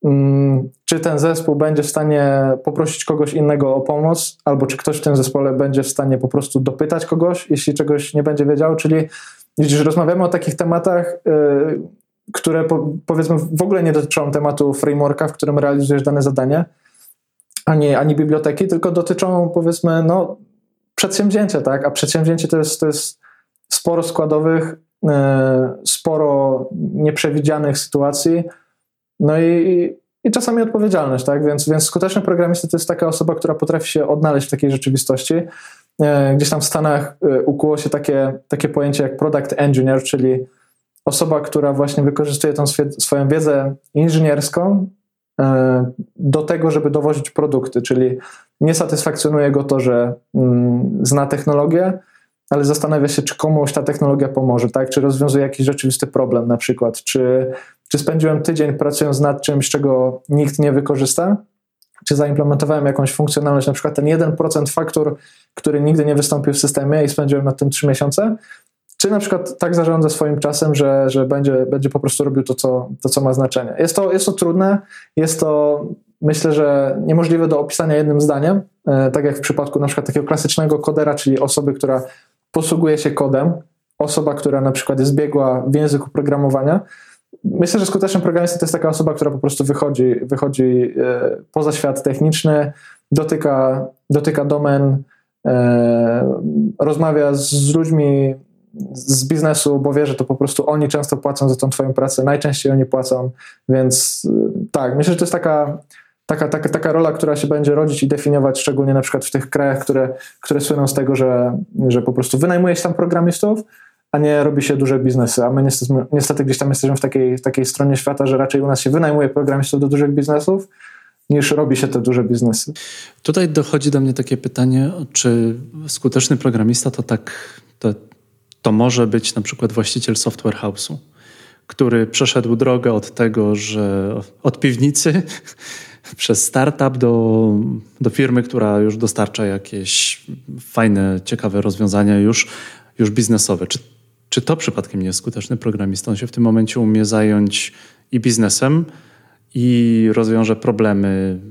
czy ten zespół będzie w stanie poprosić kogoś innego o pomoc, albo czy ktoś w tym zespole będzie w stanie po prostu dopytać kogoś, jeśli czegoś nie będzie wiedział, czyli widzisz, rozmawiamy o takich tematach, które po, powiedzmy w ogóle nie dotyczą tematu frameworka, w którym realizujesz dane zadanie, ani, ani biblioteki, tylko dotyczą powiedzmy no, przedsięwzięcia, tak? A przedsięwzięcie to jest, to jest sporo składowych, e, sporo nieprzewidzianych sytuacji, no i, i czasami odpowiedzialność, tak? Więc, więc skuteczny programista to jest taka osoba, która potrafi się odnaleźć w takiej rzeczywistości. E, gdzieś tam w Stanach e, ukuło się takie, takie pojęcie jak product engineer, czyli osoba, która właśnie wykorzystuje tą swoją wiedzę inżynierską do tego, żeby dowozić produkty, czyli nie satysfakcjonuje go to, że zna technologię, ale zastanawia się, czy komuś ta technologia pomoże, tak? Czy rozwiązuje jakiś rzeczywisty problem na przykład, czy, czy spędziłem tydzień pracując nad czymś, czego nikt nie wykorzysta, czy zaimplementowałem jakąś funkcjonalność, na przykład ten jeden procent faktur, który nigdy nie wystąpił w systemie i spędziłem nad tym trzy miesiące, czy na przykład tak zarządza swoim czasem, że, że będzie, będzie po prostu robił to co, to, co ma znaczenie. Jest to, jest to trudne, jest to myślę, że niemożliwe do opisania jednym zdaniem, e, tak jak w przypadku na przykład takiego klasycznego kodera, czyli osoby, która posługuje się kodem, osoba, która na przykład jest biegła w języku programowania. Myślę, że skuteczny programista to jest taka osoba, która po prostu wychodzi, wychodzi e, poza świat techniczny, dotyka, dotyka domen, e, rozmawia z ludźmi z biznesu, bo wie, że to po prostu oni często płacą za tą twoją pracę, najczęściej oni płacą, więc tak, myślę, że to jest taka, taka, taka, taka rola, która się będzie rodzić i definiować, szczególnie na przykład w tych krajach, które, które słyną z tego, że, że po prostu wynajmuje się tam programistów, a nie robi się duże biznesy, a my niestety, niestety gdzieś tam jesteśmy w takiej, w takiej stronie świata, że raczej u nas się wynajmuje programistów do dużych biznesów, niż robi się te duże biznesy. Tutaj dochodzi do mnie takie pytanie, czy skuteczny programista to tak... To To może być na przykład właściciel software house'u, który przeszedł drogę od tego, że od piwnicy przez startup do, do firmy, która już dostarcza jakieś fajne, ciekawe rozwiązania już, już biznesowe. Czy, czy to przypadkiem nie jest skuteczny programista? On się w tym momencie umie zająć i biznesem, i rozwiąże problemy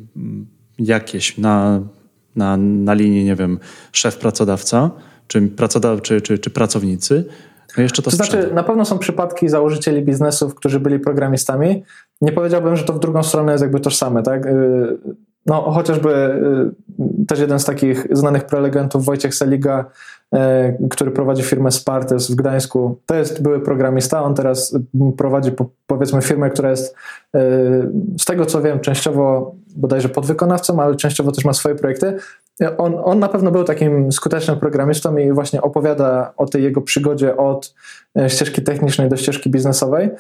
jakieś na, na, na linii, nie wiem, szef-pracodawca, Czy, pracodaw- czy, czy, czy pracownicy, no jeszcze to, to znaczy, na pewno są przypadki założycieli biznesów, którzy byli programistami. Nie powiedziałbym, że to w drugą stronę jest jakby tożsame, tak? No chociażby też jeden z takich znanych prelegentów, Wojciech Seliga, który prowadzi firmę Spartys w Gdańsku. To jest były programista, on teraz prowadzi powiedzmy firmę, która jest z tego co wiem częściowo bodajże podwykonawcą, ale częściowo też ma swoje projekty. On, on na pewno był takim skutecznym programistą i właśnie opowiada o tej jego przygodzie od ścieżki technicznej do ścieżki biznesowej.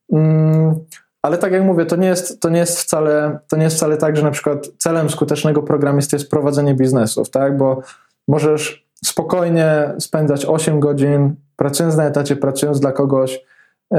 Ale tak jak mówię, to nie jest, to nie jest wcale, to nie jest wcale tak, że na przykład celem skutecznego programisty jest prowadzenie biznesów, tak? Bo możesz spokojnie spędzać osiem godzin pracując na etacie, pracując dla kogoś yy,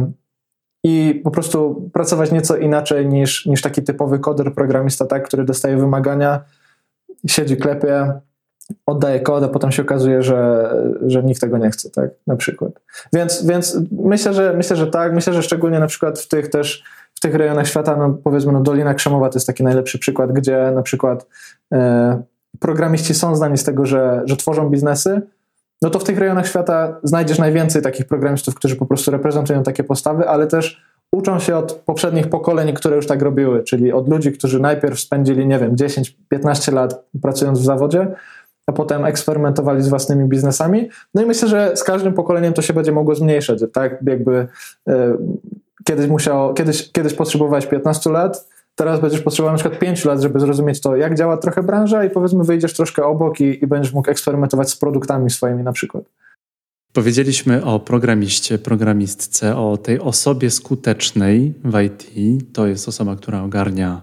i po prostu pracować nieco inaczej niż, niż taki typowy koder programista, tak? Który dostaje wymagania, siedzi, klepie, oddaje kod, a potem się okazuje, że, że nikt tego nie chce, tak, na przykład. Więc, więc myślę, że myślę, że tak, myślę, że szczególnie na przykład w tych też, w tych rejonach świata, no powiedzmy, no Dolina Krzemowa to jest taki najlepszy przykład, gdzie na przykład e, programiści są znani z tego, że, że tworzą biznesy, no to w tych rejonach świata znajdziesz najwięcej takich programistów, którzy po prostu reprezentują takie postawy, ale też uczą się od poprzednich pokoleń, które już tak robiły, czyli od ludzi, którzy najpierw spędzili, nie wiem, dziesięć piętnaście lat pracując w zawodzie, a potem eksperymentowali z własnymi biznesami. No i myślę, że z każdym pokoleniem to się będzie mogło zmniejszać, tak? Jakby e, kiedyś musiał, kiedyś, kiedyś potrzebowałeś piętnaście lat, teraz będziesz potrzebował na przykład pięć lat, żeby zrozumieć to, jak działa trochę branża i powiedzmy wyjdziesz troszkę obok i, i będziesz mógł eksperymentować z produktami swoimi na przykład. Powiedzieliśmy o programiście, programistce, o tej osobie skutecznej w I T. To jest osoba, która ogarnia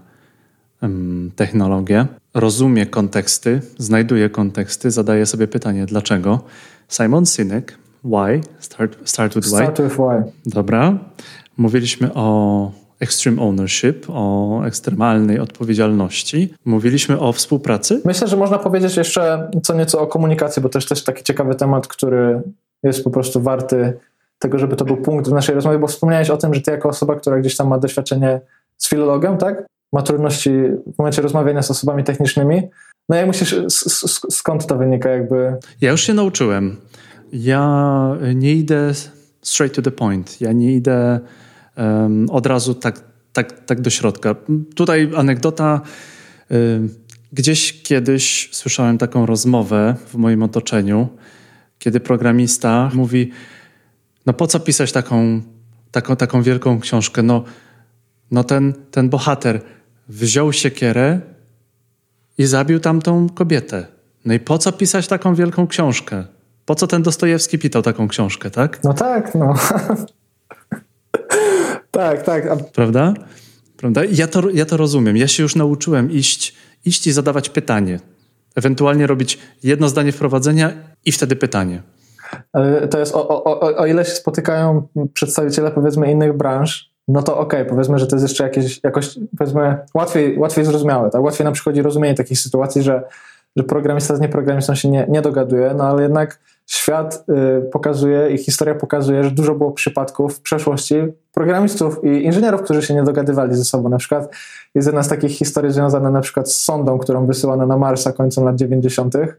um, technologię, rozumie konteksty, znajduje konteksty, zadaje sobie pytanie, dlaczego. Simon Sinek, why? Start, start with why. Start with why. Dobra. Mówiliśmy o extreme ownership, o ekstremalnej odpowiedzialności. Mówiliśmy o współpracy. Myślę, że można powiedzieć jeszcze co nieco o komunikacji, bo też też taki ciekawy temat, który jest po prostu warty tego, żeby to był punkt w naszej rozmowie, bo wspomniałeś o tym, że ty jako osoba, która gdzieś tam ma doświadczenie z filologiem, tak? Ma trudności w momencie rozmawiania z osobami technicznymi. No jak myślisz, skąd to wynika jakby? Ja już się nauczyłem. Ja nie idę straight to the point. Ja nie idę um, od razu tak, tak, tak do środka. Tutaj anegdota. Um, gdzieś kiedyś słyszałem taką rozmowę w moim otoczeniu, kiedy programista mówi, no po co pisać taką, taką, taką wielką książkę? No, no ten, ten bohater wziął siekierę i zabił tamtą kobietę. No i po co pisać taką wielką książkę? Po co ten Dostojewski pisał taką książkę, tak? No tak, no. tak, tak. A... Prawda? Prawda? Ja to, ja to rozumiem. Ja się już nauczyłem iść, iść i zadawać pytanie. Ewentualnie robić jedno zdanie wprowadzenia i wtedy pytanie. Ale to jest, o, o, o, o ile się spotykają przedstawiciele powiedzmy innych branż, no to okej, okay, powiedzmy, że to jest jeszcze jakieś, jakoś powiedzmy łatwiej, łatwiej zrozumiałe, tak? Łatwiej nam przychodzi rozumienie takich sytuacji, że, że programista z nieprogramistą się nie, nie dogaduje, no ale jednak świat y, pokazuje i historia pokazuje, że dużo było przypadków w przeszłości programistów i inżynierów, którzy się nie dogadywali ze sobą. Na przykład jest jedna z takich historii związana na przykład z sondą, którą wysyłano na Marsa końcem lat dziewięćdziesiątych,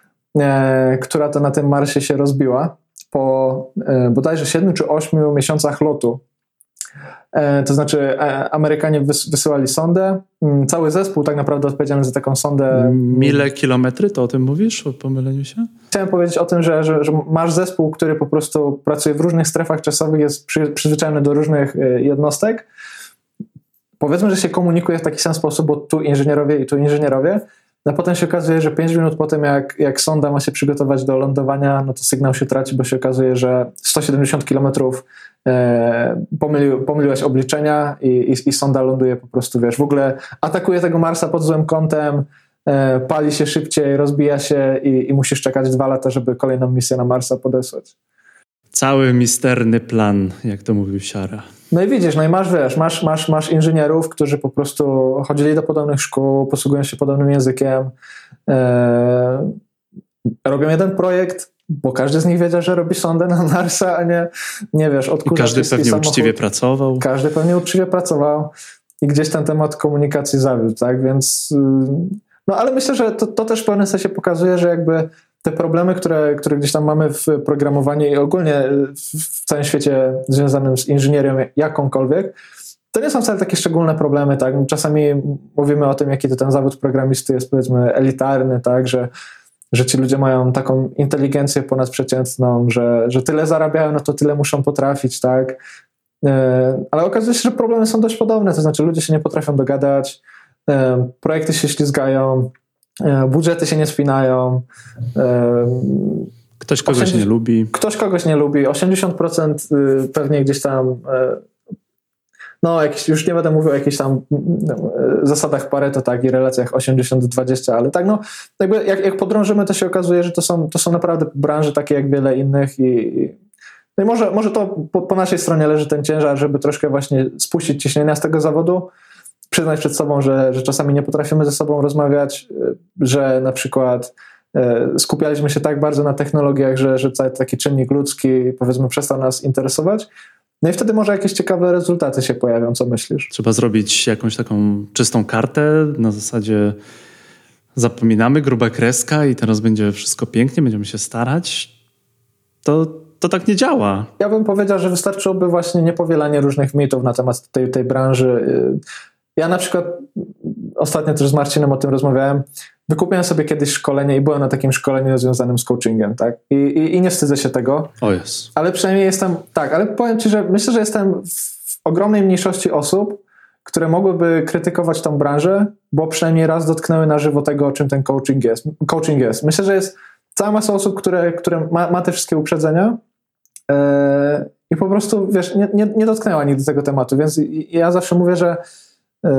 e, która to na tym Marsie się rozbiła po e, bodajże siedmiu czy ośmiu miesiącach lotu. E, to znaczy e, Amerykanie wys, wysyłali sondę, mm, cały zespół tak naprawdę odpowiedzialny za taką sondę. Mile kilometry, to o tym mówisz? O pomyleniu się? Chciałem powiedzieć o tym, że, że, że masz zespół, który po prostu pracuje w różnych strefach czasowych, jest przy, przyzwyczajony do różnych e, jednostek. Powiedzmy, że się komunikuje w taki sam sposób, bo tu inżynierowie i tu inżynierowie, a potem się okazuje, że pięć minut po tym, jak, jak sonda ma się przygotować do lądowania, no to sygnał się traci, bo się okazuje, że sto siedemdziesiąt kilometrów e, pomylił, pomyliłeś obliczenia i, i, i sonda ląduje po prostu, wiesz, w ogóle atakuje tego Marsa pod złym kątem, e, pali się szybciej, rozbija się i, i musisz czekać dwa lata, żeby kolejną misję na Marsa podesłać. Cały misterny plan, jak to mówił Siara. No i widzisz, no i masz, wiesz, masz, masz, masz inżynierów, którzy po prostu chodzili do podobnych szkół, posługują się podobnym językiem, e, robią jeden projekt, bo każdy z nich wiedział, że robi sondę na Marsa, a nie, nie wiesz, odkurzacz. Każdy pewnie samochód. uczciwie pracował. Każdy pewnie uczciwie pracował i gdzieś ten temat komunikacji zawiódł, tak, więc no ale myślę, że to, to też w pewnym sensie pokazuje, że jakby te problemy, które, które gdzieś tam mamy w programowaniu i ogólnie w całym świecie związanym z inżynierią jakąkolwiek, to nie są wcale takie szczególne problemy, tak? Czasami mówimy o tym, jaki to ten zawód programisty jest, powiedzmy, elitarny, tak? Że że ci ludzie mają taką inteligencję ponadprzeciętną, że, że tyle zarabiają, no to tyle muszą potrafić, tak? Ale okazuje się, że problemy są dość podobne, to znaczy ludzie się nie potrafią dogadać, projekty się ślizgają, budżety się nie spinają. Ktoś kogoś osiemdziesiąt nie lubi. Ktoś kogoś nie lubi. osiemdziesiąt procent pewnie gdzieś tam, no jakiś, już nie będę mówił o jakichś tam zasadach Pareto, tak, i relacjach osiemdziesiąt dwadzieścia, ale tak, no jakby jak, jak podrążymy, to się okazuje, że to są, to są naprawdę branże takie jak wiele innych i, no i może, może to po, po naszej stronie leży ten ciężar, żeby troszkę właśnie spuścić ciśnienia z tego zawodu, przyznać przed sobą, że, że czasami nie potrafimy ze sobą rozmawiać, że na przykład skupialiśmy się tak bardzo na technologiach, że, że cały taki czynnik ludzki, powiedzmy, przestał nas interesować. No i wtedy może jakieś ciekawe rezultaty się pojawią. Co myślisz? Trzeba zrobić jakąś taką czystą kartę na zasadzie zapominamy, gruba kreska i teraz będzie wszystko pięknie, będziemy się starać. To, to tak nie działa. Ja bym powiedział, że wystarczyłoby właśnie niepowielanie różnych mitów na temat tej, tej branży. Ja na przykład ostatnio też z Marcinem o tym rozmawiałem. Wykupiłem sobie kiedyś szkolenie i byłem na takim szkoleniu związanym z coachingiem, tak? I, i, i nie wstydzę się tego. O jest. Ale przynajmniej jestem, tak, ale powiem ci, że myślę, że jestem w ogromnej mniejszości osób, które mogłyby krytykować tą branżę, bo przynajmniej raz dotknęły na żywo tego, o czym ten coaching jest. Coaching jest. Myślę, że jest cała masa osób, które, które ma, ma te wszystkie uprzedzenia yy, i po prostu, wiesz, nie, nie, nie dotknęła nigdy tego tematu, więc ja zawsze mówię, że yy,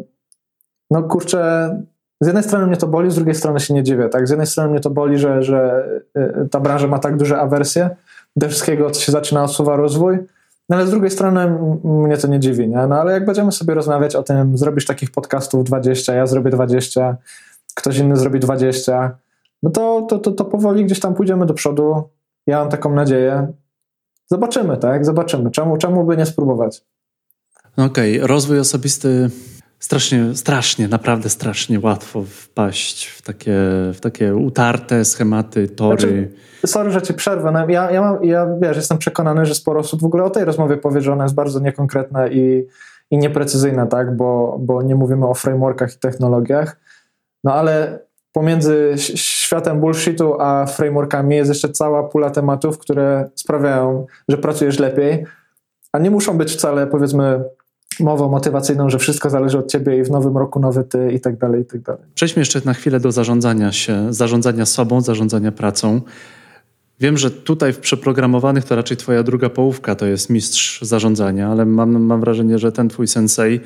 no kurczę, z jednej strony mnie to boli, z drugiej strony się nie dziwię, tak? Z jednej strony mnie to boli, że, że ta branża ma tak duże awersje do wszystkiego, co się zaczyna, odsuwa rozwój, no ale z drugiej strony mnie to nie dziwi, nie? No ale jak będziemy sobie rozmawiać o tym, zrobisz takich podcastów dwadzieścia, ja zrobię dwadzieścia, ktoś inny zrobi dwadzieścia, no to, to, to, to powoli gdzieś tam pójdziemy do przodu. Ja mam taką nadzieję. Zobaczymy, tak? Zobaczymy. Czemu, czemu by nie spróbować? No okej, okay. Rozwój osobisty strasznie, strasznie, naprawdę strasznie łatwo wpaść w takie, w takie utarte schematy, tory. Znaczy, sorry, że ci przerwę. No, ja, ja, mam, ja wiesz, jestem przekonany, że sporo osób w ogóle o tej rozmowie powie, że ona jest bardzo niekonkretna i, i nieprecyzyjna, tak? Bo, bo nie mówimy o frameworkach i technologiach. No ale pomiędzy światem bullshitu a frameworkami jest jeszcze cała pula tematów, które sprawiają, że pracujesz lepiej, a nie muszą być wcale, powiedzmy, mową motywacyjną, że wszystko zależy od ciebie i w nowym roku nowy ty i tak dalej, i tak dalej. Przejdźmy jeszcze na chwilę do zarządzania się, zarządzania sobą, zarządzania pracą. Wiem, że tutaj w przeprogramowanych to raczej twoja druga połówka to jest mistrz zarządzania, ale mam, mam wrażenie, że ten twój sensei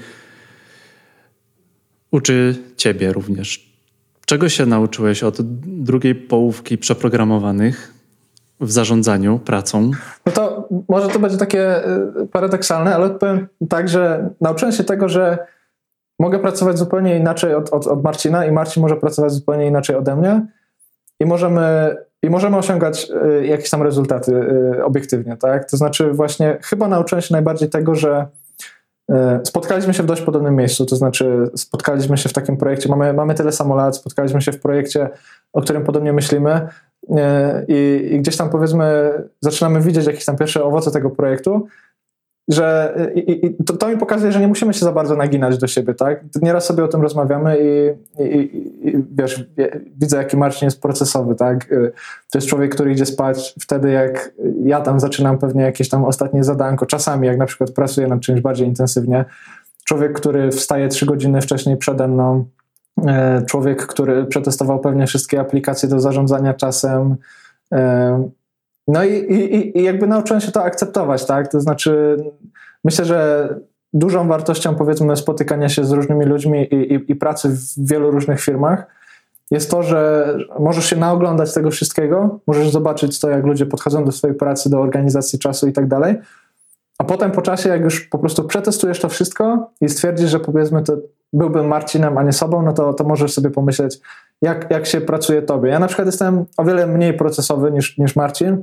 uczy ciebie również. Czego się nauczyłeś od drugiej połówki przeprogramowanych w zarządzaniu pracą? No to może to będzie takie paradoksalne, ale powiem tak, że nauczyłem się tego, że mogę pracować zupełnie inaczej od, od, od Marcina i Marcin może pracować zupełnie inaczej ode mnie i możemy, i możemy osiągać jakieś tam rezultaty obiektywnie, tak? To znaczy właśnie chyba nauczyłem się najbardziej tego, że spotkaliśmy się w dość podobnym miejscu, to znaczy spotkaliśmy się w takim projekcie, mamy, mamy tyle samo lat, spotkaliśmy się w projekcie, o którym podobnie myślimy i, i gdzieś tam powiedzmy zaczynamy widzieć jakieś tam pierwsze owoce tego projektu, że i, i to, to mi pokazuje, że nie musimy się za bardzo naginać do siebie, tak? Nieraz sobie o tym rozmawiamy i, i, i wiesz, widzę jaki Marcin jest procesowy, tak? To jest człowiek, który idzie spać wtedy jak ja tam zaczynam pewnie jakieś tam ostatnie zadanko, czasami jak na przykład pracuję nad czymś bardziej intensywnie. Człowiek, który wstaje trzy godziny wcześniej przede mną, człowiek, który przetestował pewnie wszystkie aplikacje do zarządzania czasem. No i, i, i jakby nauczyłem się to akceptować, tak? To znaczy myślę, że dużą wartością powiedzmy spotykania się z różnymi ludźmi i, i, i pracy w wielu różnych firmach jest to, że możesz się naoglądać tego wszystkiego, możesz zobaczyć to, jak ludzie podchodzą do swojej pracy, do organizacji czasu i tak dalej, a potem po czasie, jak już po prostu przetestujesz to wszystko i stwierdzisz, że powiedzmy to byłbym Marcinem, a nie sobą, no to, to możesz sobie pomyśleć, jak, jak się pracuje tobie. Ja na przykład jestem o wiele mniej procesowy niż, niż Marcin.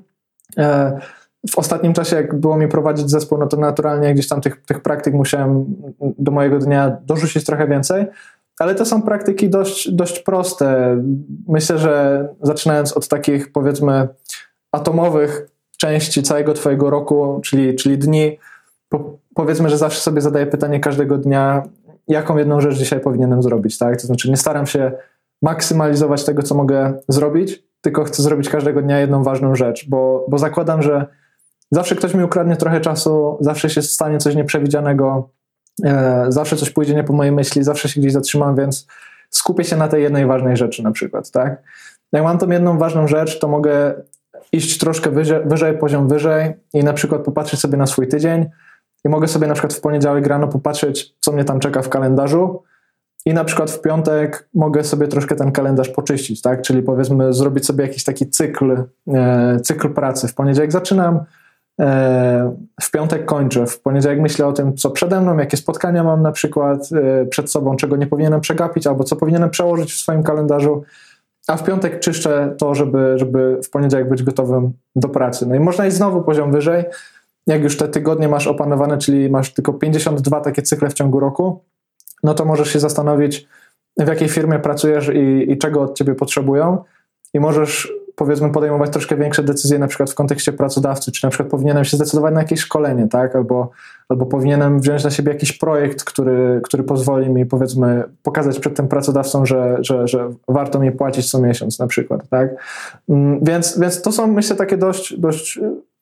W ostatnim czasie, jak było mi prowadzić zespół, no to naturalnie gdzieś tam tych, tych praktyk musiałem do mojego dnia dorzucić trochę więcej, ale to są praktyki dość, dość proste. Myślę, że zaczynając od takich powiedzmy atomowych części całego twojego roku, czyli, czyli dni, po, powiedzmy, że zawsze sobie zadaję pytanie każdego dnia, jaką jedną rzecz dzisiaj powinienem zrobić, tak? To znaczy nie staram się maksymalizować tego, co mogę zrobić, tylko chcę zrobić każdego dnia jedną ważną rzecz, bo, bo zakładam, że zawsze ktoś mi ukradnie trochę czasu, zawsze się stanie coś nieprzewidzianego, e, zawsze coś pójdzie nie po mojej myśli, zawsze się gdzieś zatrzymam, więc skupię się na tej jednej ważnej rzeczy na przykład, tak? Jak mam tą jedną ważną rzecz, to mogę iść troszkę wyżej, wyżej, poziom wyżej i na przykład popatrzeć sobie na swój tydzień i mogę sobie na przykład w poniedziałek rano popatrzeć, co mnie tam czeka w kalendarzu i na przykład w piątek mogę sobie troszkę ten kalendarz poczyścić, tak? Czyli powiedzmy zrobić sobie jakiś taki cykl, e, cykl pracy. W poniedziałek zaczynam, e, w piątek kończę, w poniedziałek myślę o tym, co przede mną, jakie spotkania mam na przykład e, przed sobą, czego nie powinienem przegapić albo co powinienem przełożyć w swoim kalendarzu, a w piątek czyszczę to, żeby, żeby w poniedziałek być gotowym do pracy. No i można iść znowu poziom wyżej, jak już te tygodnie masz opanowane, czyli masz tylko pięćdziesiąt dwa takie cykle w ciągu roku, no to możesz się zastanowić, w jakiej firmie pracujesz i, i czego od ciebie potrzebują i możesz, powiedzmy, podejmować troszkę większe decyzje na przykład w kontekście pracodawcy, czy na przykład powinienem się zdecydować na jakieś szkolenie, tak, albo, albo powinienem wziąć na siebie jakiś projekt, który, który pozwoli mi, powiedzmy, pokazać przed tym pracodawcą, że, że, że warto mi płacić co miesiąc na przykład, tak, więc, więc to są, myślę, takie dość, dość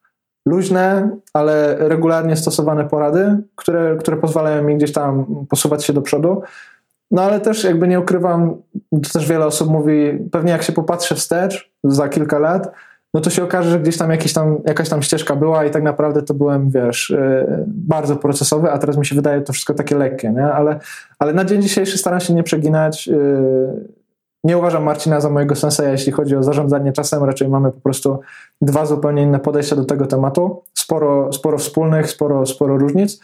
luźne, ale regularnie stosowane porady, które, które pozwalają mi gdzieś tam posuwać się do przodu. No ale też jakby nie ukrywam, to też wiele osób mówi, pewnie jak się popatrzy wstecz za kilka lat, no to się okaże, że gdzieś tam, jakieś tam jakaś tam ścieżka była i tak naprawdę to byłem, wiesz, yy, bardzo procesowy, a teraz mi się wydaje to wszystko takie lekkie, nie? Ale, ale na dzień dzisiejszy staram się nie przeginać. Yy, nie uważam Marcina za mojego senseja, jeśli chodzi o zarządzanie czasem, raczej mamy po prostu dwa zupełnie inne podejścia do tego tematu, sporo, sporo wspólnych, sporo, sporo różnic.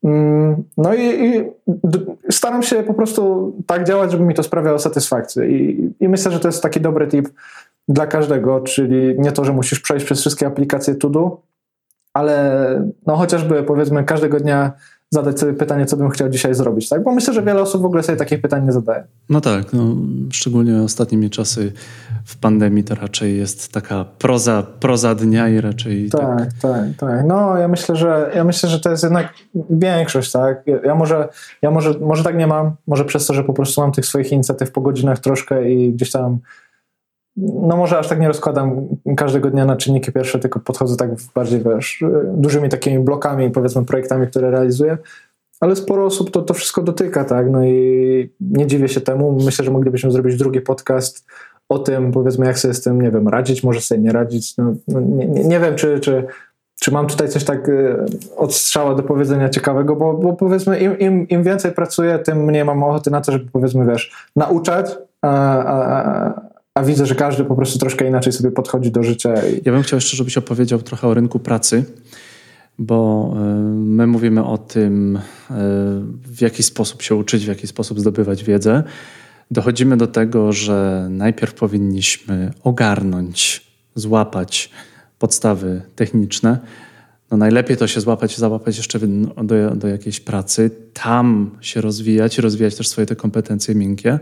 No i, i staram się po prostu tak działać, żeby mi to sprawiało satysfakcję i, i myślę, że to jest taki dobry tip dla każdego, czyli nie to, że musisz przejść przez wszystkie aplikacje to do, ale no chociażby powiedzmy każdego dnia zadać sobie pytanie, co bym chciał dzisiaj zrobić, tak? Bo myślę, że wiele osób w ogóle sobie takich pytań nie zadaje. No tak, no, szczególnie ostatnimi czasy w pandemii to raczej jest taka proza, proza dnia i raczej tak. Tak, tak, tak. No ja myślę, że ja myślę, że to jest jednak większość, tak? Ja może, ja może, może tak nie mam, może przez to, że po prostu mam tych swoich inicjatyw po godzinach troszkę i gdzieś tam no może aż tak nie rozkładam każdego dnia na czynniki pierwsze, tylko podchodzę tak bardziej, wiesz, dużymi takimi blokami, powiedzmy projektami, które realizuję, ale sporo osób to, to wszystko dotyka, tak, no i nie dziwię się temu. Myślę, że moglibyśmy zrobić drugi podcast o tym, powiedzmy, jak sobie z tym, nie wiem, radzić, może sobie nie radzić, no, no nie, nie, nie wiem, czy, czy, czy mam tutaj coś tak od strzała do powiedzenia ciekawego, bo, bo powiedzmy, im, im, im więcej pracuję, tym mniej mam ochoty na to, żeby, powiedzmy, wiesz, nauczać, a, a, a A widzę, że każdy po prostu troszkę inaczej sobie podchodzi do życia. I... Ja bym chciał jeszcze, żebyś opowiedział trochę o rynku pracy, bo my mówimy o tym, w jaki sposób się uczyć, w jaki sposób zdobywać wiedzę. Dochodzimy do tego, że najpierw powinniśmy ogarnąć, złapać podstawy techniczne. No najlepiej to się złapać, załapać jeszcze do, do jakiejś pracy, tam się rozwijać, rozwijać też swoje te kompetencje miękkie.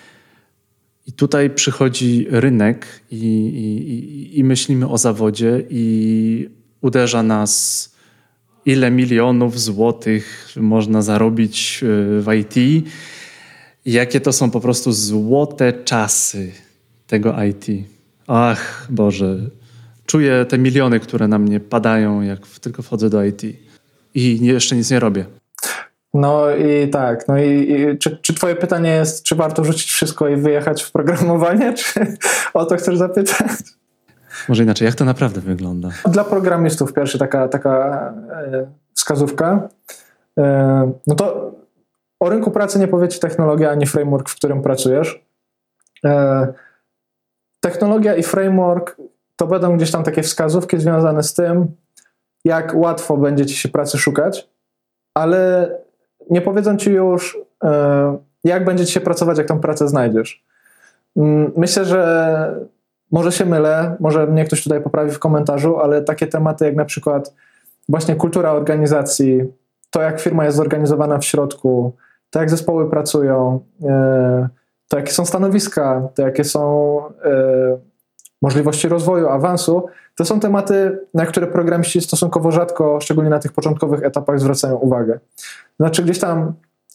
I tutaj przychodzi rynek i, i, i myślimy o zawodzie i uderza nas, ile milionów złotych można zarobić w I T. I jakie to są po prostu złote czasy tego I T. Ach, Boże, czuję te miliony, które na mnie padają, jak tylko wchodzę do I T. I jeszcze nic nie robię. No i tak, no i, i czy, czy twoje pytanie jest, czy warto rzucić wszystko i wyjechać w programowanie, czy o to chcesz zapytać? Może inaczej, jak to naprawdę wygląda? Dla programistów pierwsza taka, taka e, wskazówka. E, no to o rynku pracy nie powie ci technologia ani framework, w którym pracujesz. E, technologia i framework to będą gdzieś tam takie wskazówki związane z tym, jak łatwo będzie ci się pracy szukać, ale nie powiedzą ci już, jak będzie ci się pracować, jak tą pracę znajdziesz. Myślę, że może się mylę, może mnie ktoś tutaj poprawi w komentarzu, ale takie tematy jak na przykład właśnie kultura organizacji, to jak firma jest zorganizowana w środku, to jak zespoły pracują, to jakie są stanowiska, to jakie są możliwości rozwoju, awansu, to są tematy, na które programiści stosunkowo rzadko, szczególnie na tych początkowych etapach, zwracają uwagę. Znaczy gdzieś tam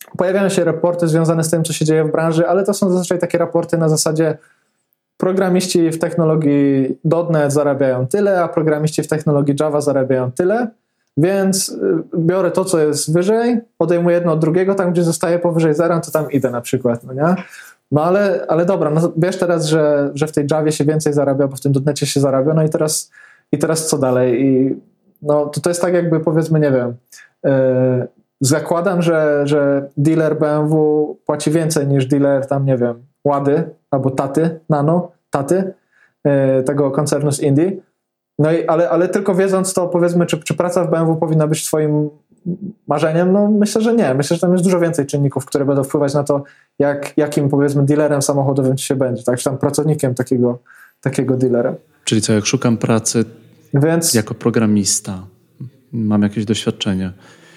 pojawiają się raporty związane z tym, co się dzieje w branży, ale to są zazwyczaj takie raporty na zasadzie programiści w technologii .dot net zarabiają tyle, a programiści w technologii Java zarabiają tyle, więc biorę to, co jest wyżej, odejmuję jedno od drugiego, tam gdzie zostaje powyżej zera, to tam idę na przykład, no nie? No ale, ale dobra, no wiesz teraz, że, że w tej Javie się więcej zarabia, bo w tym dotnecie się zarabia, no i teraz, i teraz co dalej? I no to, to jest tak jakby powiedzmy, nie wiem, yy, zakładam, że, że dealer B M W płaci więcej niż dealer tam, nie wiem, Łady albo Taty, Nano, Taty, yy, tego koncernu z Indii. No i, ale, ale tylko wiedząc to, powiedzmy, czy, czy praca w B M W powinna być twoim marzeniem? No myślę, że nie. Myślę, że tam jest dużo więcej czynników, które będą wpływać na to, jak, jakim, powiedzmy, dealerem samochodowym ci się będzie, tak? Czy tam pracownikiem takiego, takiego dealera. Czyli co, jak szukam pracy Więc... jako programista, mam jakieś doświadczenie,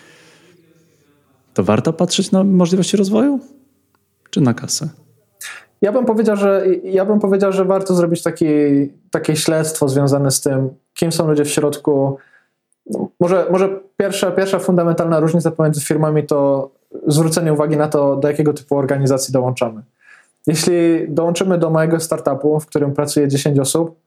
to warto patrzeć na możliwości rozwoju? Czy na kasę? Ja bym powiedział, że ja bym powiedział, że warto zrobić taki, takie śledztwo związane z tym, kim są ludzie w środku. Może, może pierwsza, pierwsza fundamentalna różnica pomiędzy firmami to zwrócenie uwagi na to, do jakiego typu organizacji dołączamy. Jeśli dołączymy do małego startupu, w którym pracuje dziesięć osób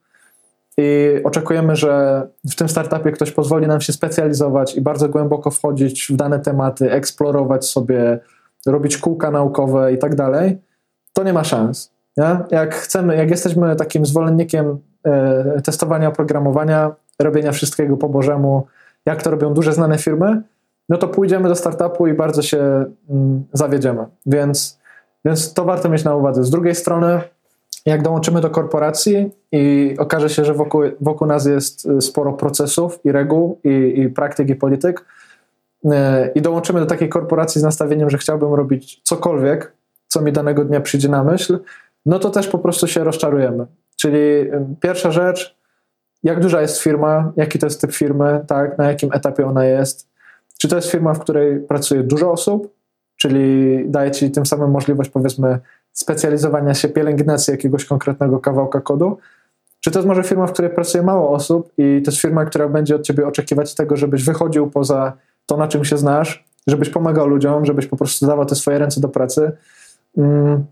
i oczekujemy, że w tym startupie ktoś pozwoli nam się specjalizować i bardzo głęboko wchodzić w dane tematy, eksplorować sobie, robić kółka naukowe i tak dalej, to nie ma szans. Nie? Jak chcemy, jak jesteśmy takim zwolennikiem e, testowania oprogramowania, robienia wszystkiego po bożemu, jak to robią duże znane firmy, no to pójdziemy do startupu i bardzo się mm, zawiedziemy. Więc, więc to warto mieć na uwadze. Z drugiej strony, jak dołączymy do korporacji i okaże się, że wokół, wokół nas jest sporo procesów i reguł i, i praktyk i polityk yy, i dołączymy do takiej korporacji z nastawieniem, że chciałbym robić cokolwiek, co mi danego dnia przyjdzie na myśl, no to też po prostu się rozczarujemy. Czyli yy, pierwsza rzecz, jak duża jest firma, jaki to jest typ firmy, tak, na jakim etapie ona jest. Czy to jest firma, w której pracuje dużo osób, czyli daje ci tym samym możliwość, powiedzmy, specjalizowania się, pielęgnacji jakiegoś konkretnego kawałka kodu. Czy to jest może firma, w której pracuje mało osób i to jest firma, która będzie od ciebie oczekiwać tego, żebyś wychodził poza to, na czym się znasz, żebyś pomagał ludziom, żebyś po prostu dawał te swoje ręce do pracy. Mm.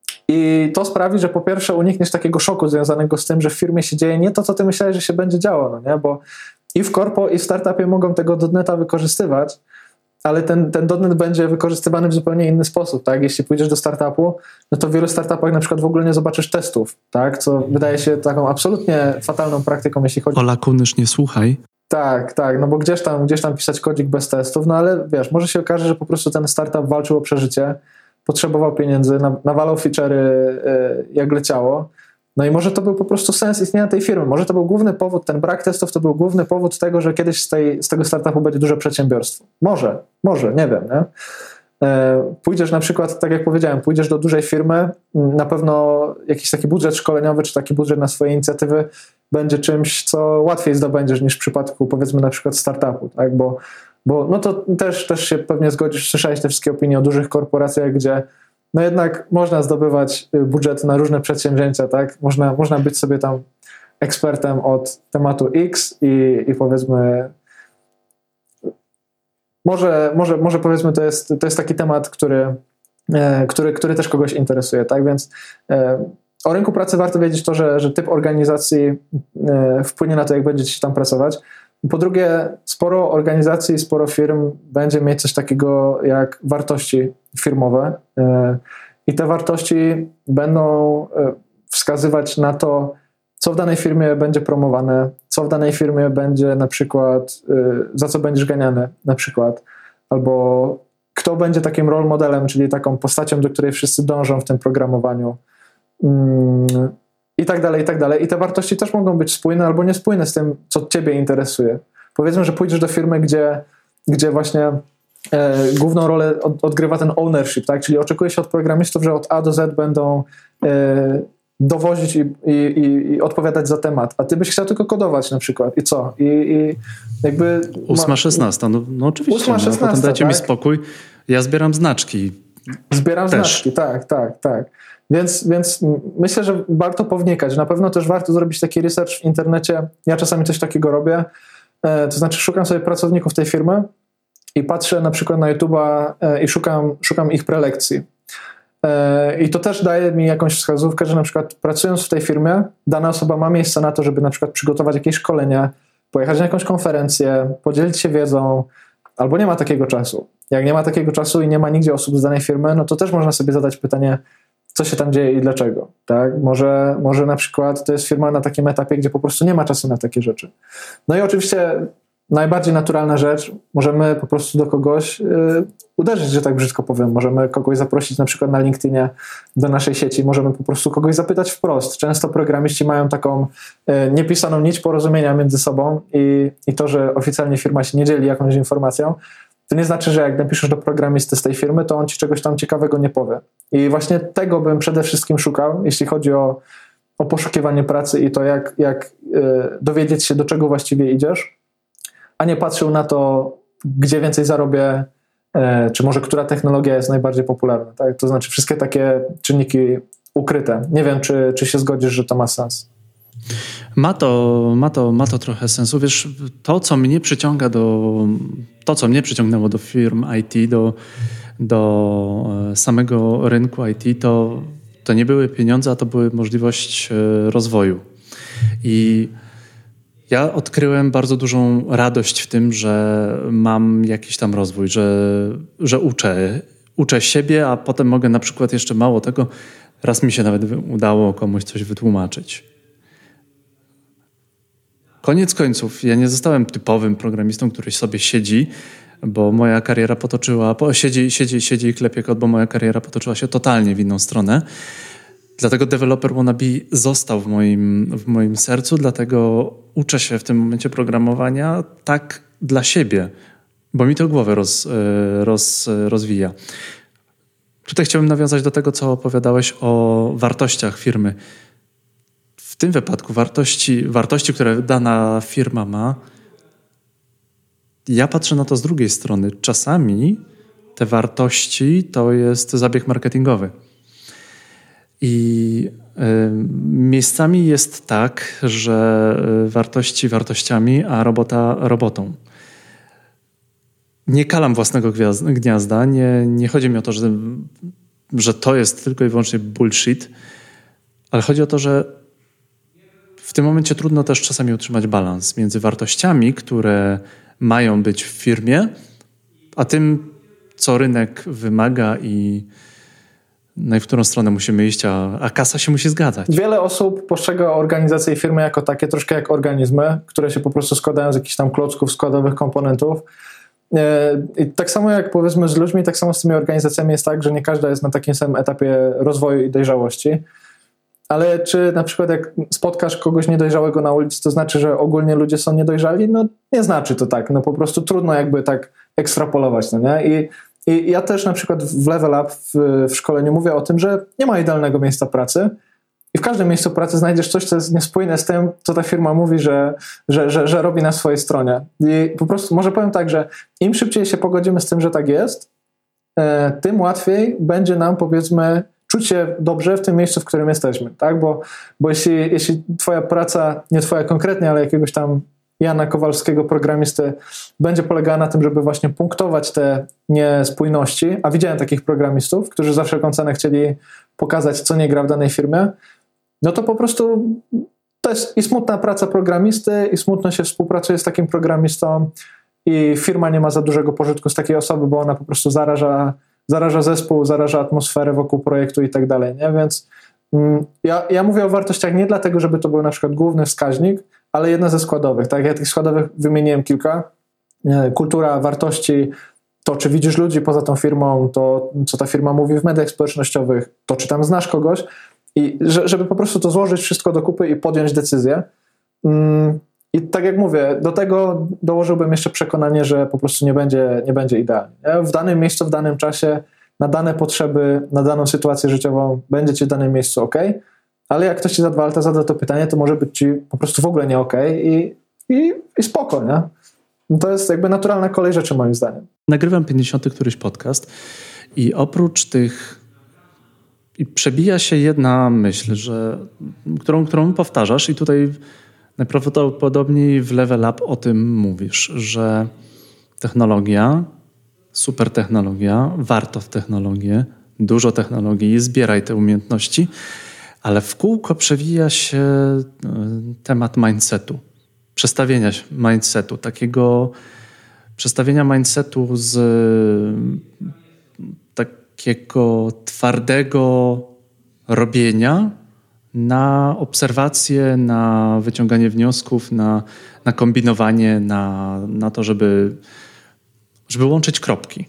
I to sprawi, że po pierwsze unikniesz takiego szoku związanego z tym, że w firmie się dzieje nie to, co ty myślałeś, że się będzie działo, no nie? Bo i w korpo, i w startupie mogą tego dotneta wykorzystywać, ale ten, ten dotnet będzie wykorzystywany w zupełnie inny sposób, tak? Jeśli pójdziesz do startupu, no to w wielu startupach na przykład w ogóle nie zobaczysz testów, tak? Co wydaje się taką absolutnie fatalną praktyką, jeśli chodzi... Ola Kunysz, nie słuchaj. Tak, tak, no bo gdzieś tam, gdzieś tam pisać kodzik bez testów, no ale wiesz, może się okaże, że po prostu ten startup walczył o przeżycie, potrzebował pieniędzy, nawalał feature'y jak leciało, no i może to był po prostu sens istnienia tej firmy, może to był główny powód, ten brak testów to był główny powód tego, że kiedyś z, tej, z tego startupu będzie duże przedsiębiorstwo. Może, może, nie wiem, nie? Pójdziesz na przykład, tak jak powiedziałem, pójdziesz do dużej firmy, na pewno jakiś taki budżet szkoleniowy, czy taki budżet na swoje inicjatywy będzie czymś, co łatwiej zdobędziesz niż w przypadku, powiedzmy, na przykład startupu, tak? Bo Bo no to też, też się pewnie zgodzisz, słyszałeś te wszystkie opinie o dużych korporacjach, gdzie no jednak można zdobywać budżet na różne przedsięwzięcia, tak? Można, można być sobie tam ekspertem od tematu X i, i powiedzmy może, może, może powiedzmy to jest, to jest taki temat, który, e, który, który też kogoś interesuje, tak? Więc e, o rynku pracy warto wiedzieć to, że, że typ organizacji e, wpłynie na to, jak będziecie tam pracować. Po drugie, sporo organizacji, sporo firm będzie mieć coś takiego jak wartości firmowe i te wartości będą wskazywać na to, co w danej firmie będzie promowane, co w danej firmie będzie na przykład, za co będziesz ganiany na przykład, albo kto będzie takim role modelem, czyli taką postacią, do której wszyscy dążą w tym programowaniu. I tak dalej, i tak dalej. I te wartości też mogą być spójne albo niespójne z tym, co ciebie interesuje. Powiedzmy, że pójdziesz do firmy, gdzie, gdzie właśnie e, główną rolę od, odgrywa ten ownership, tak? Czyli oczekuje się od programistów, że od A do Z będą e, dowozić i, i, i, i odpowiadać za temat, a ty byś chciał tylko kodować na przykład. I co? I, i jakby... Ósma szesnasta, no, no oczywiście. Ósma szesnasta, no, potem dajcie tak? mi spokój. Ja zbieram znaczki. Zbieram też. znaczki, tak, tak, tak. Więc, więc myślę, że warto pownikać. Na pewno też warto zrobić taki research w internecie. Ja czasami coś takiego robię. To znaczy szukam sobie pracowników tej firmy i patrzę na przykład na YouTube'a i szukam, szukam ich prelekcji. I to też daje mi jakąś wskazówkę, że na przykład pracując w tej firmie, dana osoba ma miejsce na to, żeby na przykład przygotować jakieś szkolenie, pojechać na jakąś konferencję, podzielić się wiedzą, albo nie ma takiego czasu. Jak nie ma takiego czasu i nie ma nigdzie osób z danej firmy, no to też można sobie zadać pytanie, co się tam dzieje i dlaczego. Tak? Może, może na przykład to jest firma na takim etapie, gdzie po prostu nie ma czasu na takie rzeczy. No i oczywiście najbardziej naturalna rzecz, możemy po prostu do kogoś yy, uderzyć, że tak brzydko powiem. Możemy kogoś zaprosić na przykład na LinkedInie do naszej sieci, możemy po prostu kogoś zapytać wprost. Często programiści mają taką yy, niepisaną nić porozumienia między sobą i, i to, że oficjalnie firma się nie dzieli jakąś informacją, to nie znaczy, że jak napiszesz do programisty z tej firmy, to on ci czegoś tam ciekawego nie powie. I właśnie tego bym przede wszystkim szukał, jeśli chodzi o, o poszukiwanie pracy i to, jak, jak yy, dowiedzieć się, do czego właściwie idziesz, a nie patrzył na to, gdzie więcej zarobię, e, czy może która technologia jest najbardziej popularna. Tak? To znaczy wszystkie takie czynniki ukryte. Nie wiem, czy, czy się zgodzisz, że to ma sens. Ma to, ma to, ma to trochę sensu. Wiesz, to, co mnie przyciąga do, to, co mnie przyciągnęło do firm I T, do, do samego rynku I T, to, to nie były pieniądze, a to była możliwość rozwoju. I ja odkryłem bardzo dużą radość w tym, że mam jakiś tam rozwój, że, że uczę. Uczę siebie, a potem mogę na przykład jeszcze mało tego, raz mi się nawet udało komuś coś wytłumaczyć. Koniec końców, ja nie zostałem typowym programistą, który sobie siedzi, bo moja kariera potoczyła, po, siedzi, siedzi, siedzi i klepie kod, bo moja kariera potoczyła się totalnie w inną stronę. Dlatego Developer Wannabe został w moim, w moim sercu, dlatego uczę się w tym momencie programowania tak dla siebie, bo mi to głowę roz, roz, rozwija. Tutaj chciałbym nawiązać do tego, co opowiadałeś o wartościach firmy. W tym wypadku wartości, wartości, które dana firma ma, ja patrzę na to z drugiej strony. Czasami te wartości to jest zabieg marketingowy. I y, miejscami jest tak, że wartości wartościami, a robota robotą. Nie kalam własnego gniazda, nie, nie chodzi mi o to, że, że to jest tylko i wyłącznie bullshit, ale chodzi o to, że w tym momencie trudno też czasami utrzymać balans między wartościami, które mają być w firmie, a tym, co rynek wymaga i no i w którą stronę musimy iść, a, a kasa się musi zgadzać. Wiele osób postrzega organizacje i firmy jako takie, troszkę jak organizmy, które się po prostu składają z jakichś tam klocków, składowych komponentów. I tak samo jak powiedzmy z ludźmi, tak samo z tymi organizacjami jest tak, że nie każda jest na takim samym etapie rozwoju i dojrzałości. Ale czy na przykład jak spotkasz kogoś niedojrzałego na ulicy, to znaczy, że ogólnie ludzie są niedojrzali? No nie znaczy to tak. No po prostu trudno jakby tak ekstrapolować, no nie? I I ja też na przykład w Level Up w, w szkoleniu mówię o tym, że nie ma idealnego miejsca pracy i w każdym miejscu pracy znajdziesz coś, co jest niespójne z tym, co ta firma mówi, że, że, że, że robi na swojej stronie. I po prostu może powiem tak, że im szybciej się pogodzimy z tym, że tak jest, tym łatwiej będzie nam, powiedzmy, czuć się dobrze w tym miejscu, w którym jesteśmy. Tak? Bo, bo jeśli, jeśli twoja praca, nie twoja konkretnie, ale jakiegoś tam Jana Kowalskiego, programisty, będzie polegała na tym, żeby właśnie punktować te niespójności, a widziałem takich programistów, którzy za wszelką cenę chcieli pokazać, co nie gra w danej firmie, no to po prostu to jest i smutna praca programisty, i smutno się współpracuje z takim programistą i firma nie ma za dużego pożytku z takiej osoby, bo ona po prostu zaraża, zaraża zespół, zaraża atmosferę wokół projektu i tak dalej, nie? Więc mm, ja, ja mówię o wartościach nie dlatego, żeby to był na przykład główny wskaźnik, ale jedna ze składowych. Tak, ja tych składowych wymieniłem kilka. Kultura, wartości, to czy widzisz ludzi poza tą firmą, to co ta firma mówi w mediach społecznościowych, to czy tam znasz kogoś i żeby po prostu to złożyć wszystko do kupy i podjąć decyzję. I tak jak mówię, do tego dołożyłbym jeszcze przekonanie, że po prostu nie będzie, nie będzie idealnie. W danym miejscu, w danym czasie, na dane potrzeby, na daną sytuację życiową będzie ci w danym miejscu ok, ale jak ktoś ci za dwa lata zada to pytanie, to może być ci po prostu w ogóle nie okej okay i, i, i spoko, nie? To jest jakby naturalna kolej rzeczy moim zdaniem. Nagrywam pięćdziesiąty któryś podcast i oprócz tych i przebija się jedna myśl, że, którą, którą powtarzasz i tutaj najprawdopodobniej w Level Up o tym mówisz, że technologia super technologia, warto w technologię, dużo technologii, zbieraj te umiejętności, ale w kółko przewija się temat mindsetu, przestawienia mindsetu, takiego przestawienia mindsetu z takiego twardego robienia na obserwację, na wyciąganie wniosków, na, na kombinowanie, na, na to, żeby, żeby łączyć kropki.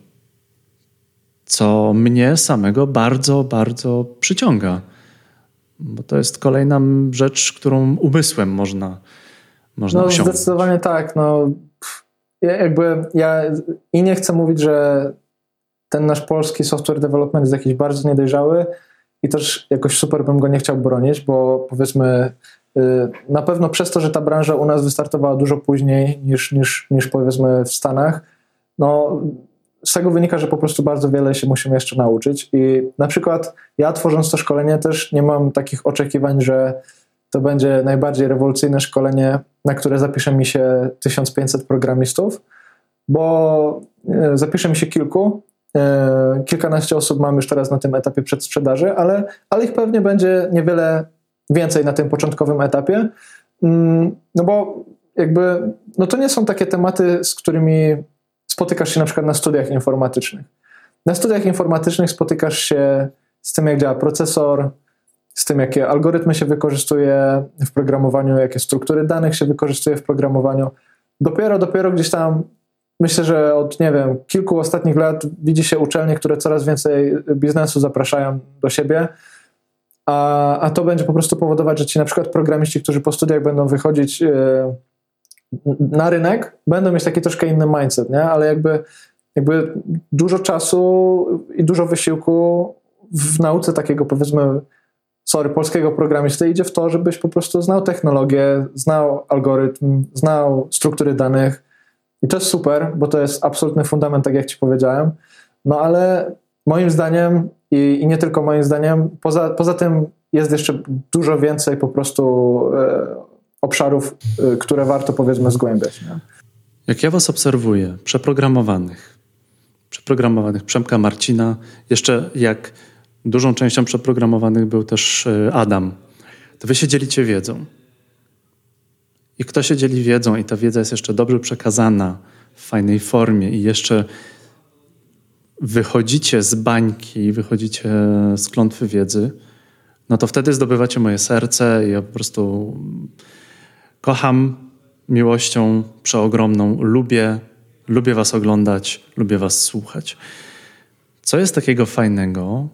Co mnie samego bardzo, bardzo przyciąga. Bo to jest kolejna rzecz, którą umysłem można, można no, osiągnąć. Zdecydowanie tak. No, ja jakby ja i nie chcę mówić, że ten nasz polski software development jest jakiś bardzo niedojrzały i też jakoś super bym go nie chciał bronić, bo powiedzmy na pewno przez to, że ta branża u nas wystartowała dużo później niż, niż, niż powiedzmy w Stanach, no z tego wynika, że po prostu bardzo wiele się musimy jeszcze nauczyć i na przykład ja tworząc to szkolenie też nie mam takich oczekiwań, że to będzie najbardziej rewolucyjne szkolenie, na które zapisze mi się tysiąc pięćset programistów, bo zapisze mi się kilku, kilkanaście osób mam już teraz na tym etapie przedsprzedaży, ale, ale ich pewnie będzie niewiele więcej na tym początkowym etapie, no bo jakby, no to nie są takie tematy, z którymi spotykasz się na przykład na studiach informatycznych. Na studiach informatycznych spotykasz się z tym, jak działa procesor, z tym, jakie algorytmy się wykorzystuje w programowaniu, jakie struktury danych się wykorzystuje w programowaniu. Dopiero, dopiero gdzieś tam, myślę, że od, nie wiem, kilku ostatnich lat widzi się uczelnie, które coraz więcej biznesu zapraszają do siebie, a, a to będzie po prostu powodować, że ci na przykład programiści, którzy po studiach będą wychodzić yy, na rynek, będą mieć taki troszkę inny mindset, nie? Ale jakby, jakby dużo czasu i dużo wysiłku w nauce takiego, powiedzmy, sorry, polskiego programisty idzie w to, żebyś po prostu znał technologię, znał algorytm, znał struktury danych i to jest super, bo to jest absolutny fundament, tak jak ci powiedziałem, no ale moim zdaniem i, i nie tylko moim zdaniem, poza, poza tym jest jeszcze dużo więcej po prostu e, obszarów, e, które warto powiedzmy zgłębiać. Nie? Jak ja was obserwuję, przeprogramowanych, przeprogramowanych Przemka, Marcina, jeszcze jak dużą częścią przeprogramowanych był też Adam, to wy się dzielicie wiedzą. I kto się dzieli wiedzą i ta wiedza jest jeszcze dobrze przekazana w fajnej formie i jeszcze wychodzicie z bańki, wychodzicie z klątwy wiedzy, no to wtedy zdobywacie moje serce i ja po prostu kocham miłością przeogromną, lubię, lubię was oglądać, lubię was słuchać. Co jest takiego fajnego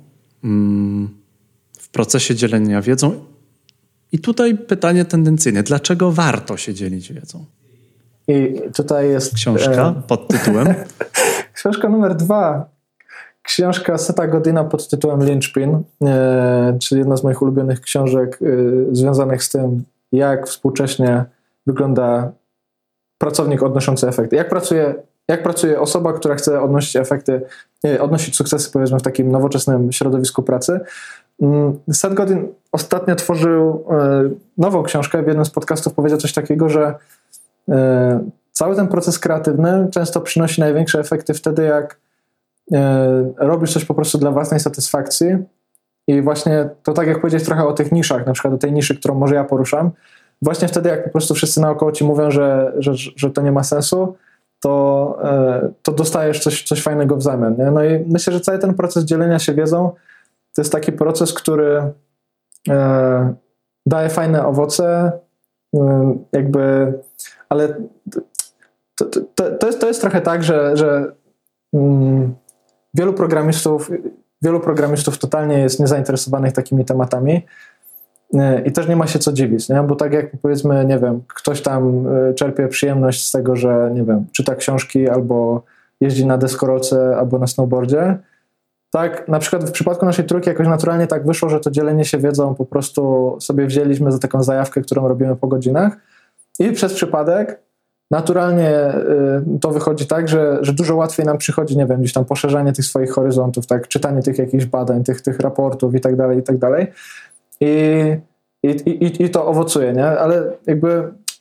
w procesie dzielenia wiedzą? I tutaj pytanie tendencyjne. Dlaczego warto się dzielić wiedzą? I tutaj jest... Książka e... pod tytułem? Książka numer dwa. Książka Setha Godina pod tytułem Linchpin, e, czyli jedna z moich ulubionych książek e, związanych z tym, jak współcześnie wygląda pracownik odnoszący efekty. Jak pracuje, jak pracuje osoba, która chce odnosić efekty, e, odnosić sukcesy, powiedzmy, w takim nowoczesnym środowisku pracy. Seth Godin ostatnio tworzył e, nową książkę. W jednym z podcastów powiedział coś takiego, że e, cały ten proces kreatywny często przynosi największe efekty wtedy, jak e, robisz coś po prostu dla własnej satysfakcji i właśnie to tak jak powiedzieć trochę o tych niszach, na przykład o tej niszy, którą może ja poruszam, właśnie wtedy jak po prostu wszyscy naokoło ci mówią, że, że, że to nie ma sensu, to, e, to dostajesz coś, coś fajnego w zamian. Nie? No i myślę, że cały ten proces dzielenia się wiedzą to jest taki proces, który e, daje fajne owoce, e, jakby, ale to, to, to, jest, to jest trochę tak, że, że mm, wielu programistów wielu programistów totalnie jest niezainteresowanych takimi tematami e, i też nie ma się co dziwić, nie? Bo tak jak powiedzmy, nie wiem, ktoś tam czerpie przyjemność z tego, że nie wiem, czyta książki albo jeździ na deskorolce albo na snowboardzie. Tak, na przykład w przypadku naszej trójki jakoś naturalnie tak wyszło, że to dzielenie się wiedzą po prostu sobie wzięliśmy za taką zajawkę, którą robimy po godzinach i przez przypadek naturalnie y, to wychodzi tak, że, że dużo łatwiej nam przychodzi, nie wiem, gdzieś tam poszerzanie tych swoich horyzontów, tak, czytanie tych jakichś badań, tych, tych raportów i tak dalej, i tak dalej. I, i, i, i to owocuje, nie? Ale jakby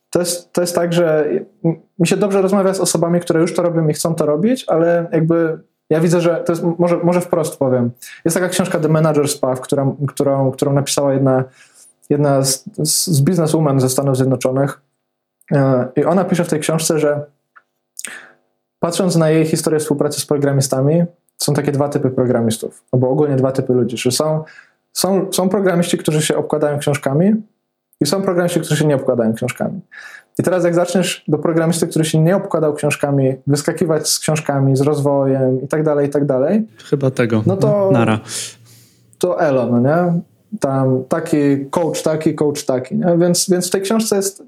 to jest, to jest tak, że mi się dobrze rozmawia z osobami, które już to robią i chcą to robić, ale jakby ja widzę, że to jest, może, może wprost powiem, jest taka książka The Manager's Path, która, którą, którą napisała jedna, jedna z, z bizneswoman ze Stanów Zjednoczonych i ona pisze w tej książce, że patrząc na jej historię współpracy z programistami, są takie dwa typy programistów, albo ogólnie dwa typy ludzi, że są, są, są programiści, którzy się obkładają książkami i są programiści, którzy się nie obkładają książkami. I teraz jak zaczniesz do programisty, który się nie obkładał książkami, wyskakiwać z książkami, z rozwojem i tak dalej, i tak dalej. Chyba tego. No to, Nara. To elo, no nie? Tam taki coach taki, coach taki. Nie? Więc, więc w tej książce jest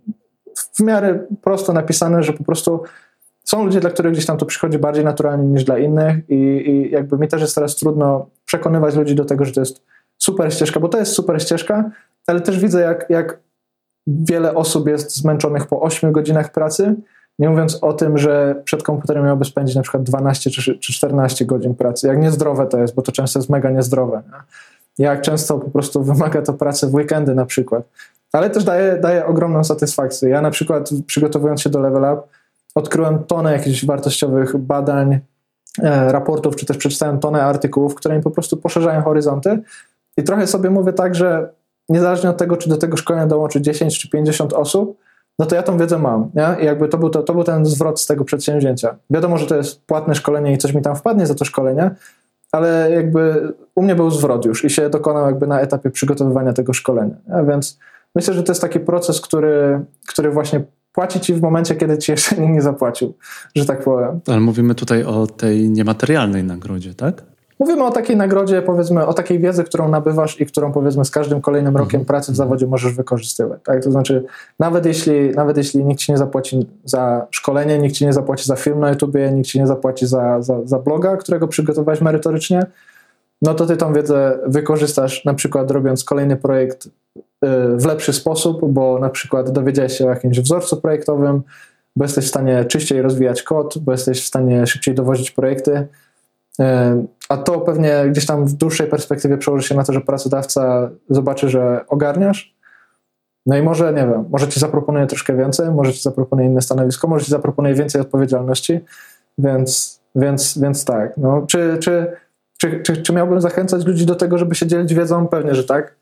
w miarę prosto napisane, że po prostu są ludzie, dla których gdzieś tam to przychodzi bardziej naturalnie niż dla innych i, i jakby mi też jest teraz trudno przekonywać ludzi do tego, że to jest super ścieżka, bo to jest super ścieżka, ale też widzę, jak, jak wiele osób jest zmęczonych po ośmiu godzinach pracy, nie mówiąc o tym, że przed komputerem miałby spędzić na przykład dwanaście czy czternaście godzin pracy. Jak niezdrowe to jest, bo to często jest mega niezdrowe. Nie? Jak często po prostu wymaga to pracy w weekendy na przykład. Ale też daje, daje ogromną satysfakcję. Ja na przykład przygotowując się do Level Up odkryłem tonę jakichś wartościowych badań, e, raportów, czy też przeczytałem tonę artykułów, które mi po prostu poszerzają horyzonty i trochę sobie mówię tak, że niezależnie od tego, czy do tego szkolenia dołączy dziesięć czy pięćdziesiąt osób, no to ja tą wiedzę mam. Nie? I jakby to był, to, to był ten zwrot z tego przedsięwzięcia. Wiadomo, że to jest płatne szkolenie i coś mi tam wpadnie za to szkolenie, ale jakby u mnie był zwrot już i się dokonał jakby na etapie przygotowywania tego szkolenia. Nie? Więc myślę, że to jest taki proces, który, który właśnie płaci ci w momencie, kiedy ci jeszcze nikt nie zapłacił, że tak powiem. Ale mówimy tutaj o tej niematerialnej nagrodzie, tak? Mówimy o takiej nagrodzie, powiedzmy, o takiej wiedzy, którą nabywasz i którą, powiedzmy, z każdym kolejnym rokiem mhm. pracy w zawodzie możesz wykorzystywać. Tak? To znaczy, nawet jeśli, nawet jeśli nikt ci nie zapłaci za szkolenie, nikt ci nie zapłaci za film na YouTubie, nikt ci nie zapłaci za, za, za bloga, którego przygotowałeś merytorycznie, no to ty tą wiedzę wykorzystasz, na przykład robiąc kolejny projekt w lepszy sposób, bo na przykład dowiedziałeś się o jakimś wzorcu projektowym, bo jesteś w stanie czyściej rozwijać kod, bo jesteś w stanie szybciej dowozić projekty, a to pewnie gdzieś tam w dłuższej perspektywie przełoży się na to, że pracodawca zobaczy, że ogarniasz, no i może, nie wiem, może ci zaproponuje troszkę więcej, może ci zaproponuje inne stanowisko, może ci zaproponuje więcej odpowiedzialności, więc, więc, więc tak. No, czy, czy, czy, czy, czy miałbym zachęcać ludzi do tego, żeby się dzielić wiedzą? Pewnie, że tak.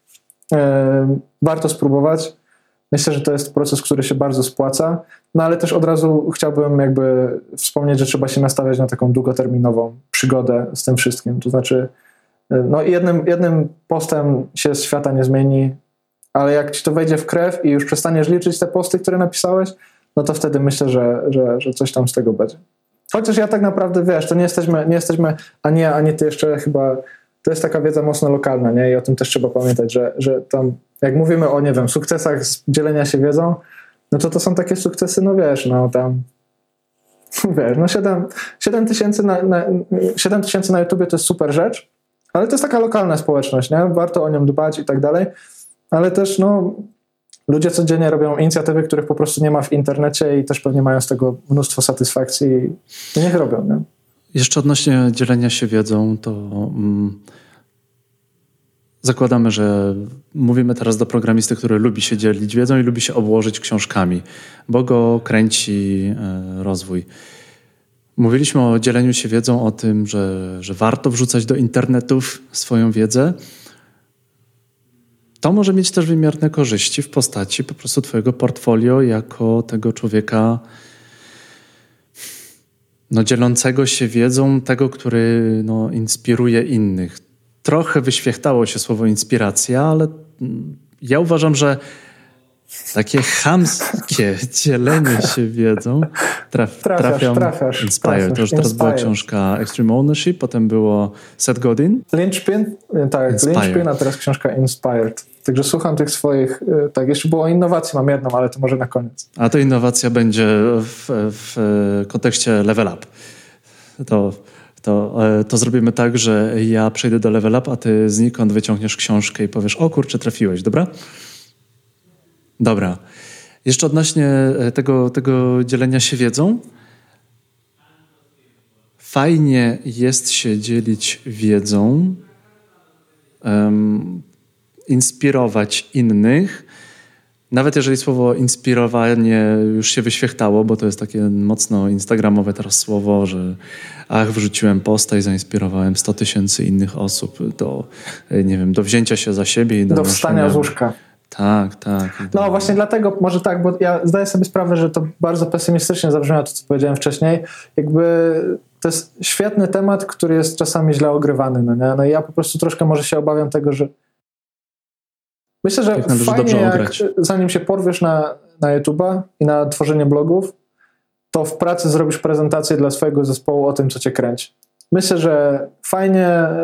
Warto spróbować. Myślę, że to jest proces, który się bardzo spłaca, no ale też od razu chciałbym jakby wspomnieć, że trzeba się nastawiać na taką długoterminową przygodę z tym wszystkim. To znaczy, no jednym, jednym postem się z świata nie zmieni, ale jak ci to wejdzie w krew i już przestaniesz liczyć te posty, które napisałeś, no to wtedy myślę, że, że, że coś tam z tego będzie. Chociaż ja tak naprawdę, wiesz, to nie jesteśmy, nie jesteśmy ani ja, ani ty jeszcze chyba. To jest taka wiedza mocno lokalna, nie? I o tym też trzeba pamiętać, że, że tam, jak mówimy o, nie wiem, sukcesach z dzielenia się wiedzą, no to to są takie sukcesy, no wiesz, no tam, wiesz, no siedem tysięcy na, na, siedem tysięcy na YouTubie to jest super rzecz, ale to jest taka lokalna społeczność, nie? Warto o nią dbać i tak dalej, ale też, no, ludzie codziennie robią inicjatywy, których po prostu nie ma w internecie i też pewnie mają z tego mnóstwo satysfakcji i niech robią, nie? Jeszcze odnośnie dzielenia się wiedzą, to mm, zakładamy, że mówimy teraz do programisty, który lubi się dzielić wiedzą i lubi się obłożyć książkami, bo go kręci e, rozwój. Mówiliśmy o dzieleniu się wiedzą, o tym, że, że warto wrzucać do internetów swoją wiedzę. To może mieć też wymierne korzyści w postaci po prostu twojego portfolio jako tego człowieka no, dzielącego się wiedzą, tego, który no, inspiruje innych. Trochę wyświechtało się słowo inspiracja, ale ja uważam, że takie chamskie dzielenie się wiedzą traf, trafiasz, trafią trafiasz, Inspired. trafiasz, To już teraz Inspired. była książka Extreme Ownership, potem było Seth Godin. Linchpin, tak, Inspired. Linchpin, a teraz książka Inspired. Także słucham tych swoich, tak, jeszcze było o innowacji, mam jedną, ale to może na koniec. A to innowacja będzie w, w kontekście Level Up. To, to, to zrobimy tak, że ja przejdę do Level Up, a ty znikąd wyciągniesz książkę i powiesz, o kurczę, trafiłeś, dobra? Dobra. Jeszcze odnośnie tego, tego dzielenia się wiedzą. Fajnie jest się dzielić wiedzą, um, inspirować innych, Nawet jeżeli słowo inspirowanie już się wyświechtało, bo to jest takie mocno instagramowe teraz słowo, że ach, wrzuciłem posta i zainspirowałem sto tysięcy innych osób do, nie wiem, do wzięcia się za siebie i do, do wstania z łóżka. Tak, tak. No do... właśnie dlatego, może tak, bo ja zdaję sobie sprawę, że to bardzo pesymistycznie zabrzmiało to, co powiedziałem wcześniej. Jakby to jest świetny temat, który jest czasami źle ogrywany. No, nie? No i ja po prostu troszkę może się obawiam tego, że myślę, że jak fajnie, jak, zanim się porwiesz na, na YouTube'a i na tworzenie blogów, to w pracy zrobisz prezentację dla swojego zespołu o tym, co cię kręci. Myślę, że fajnie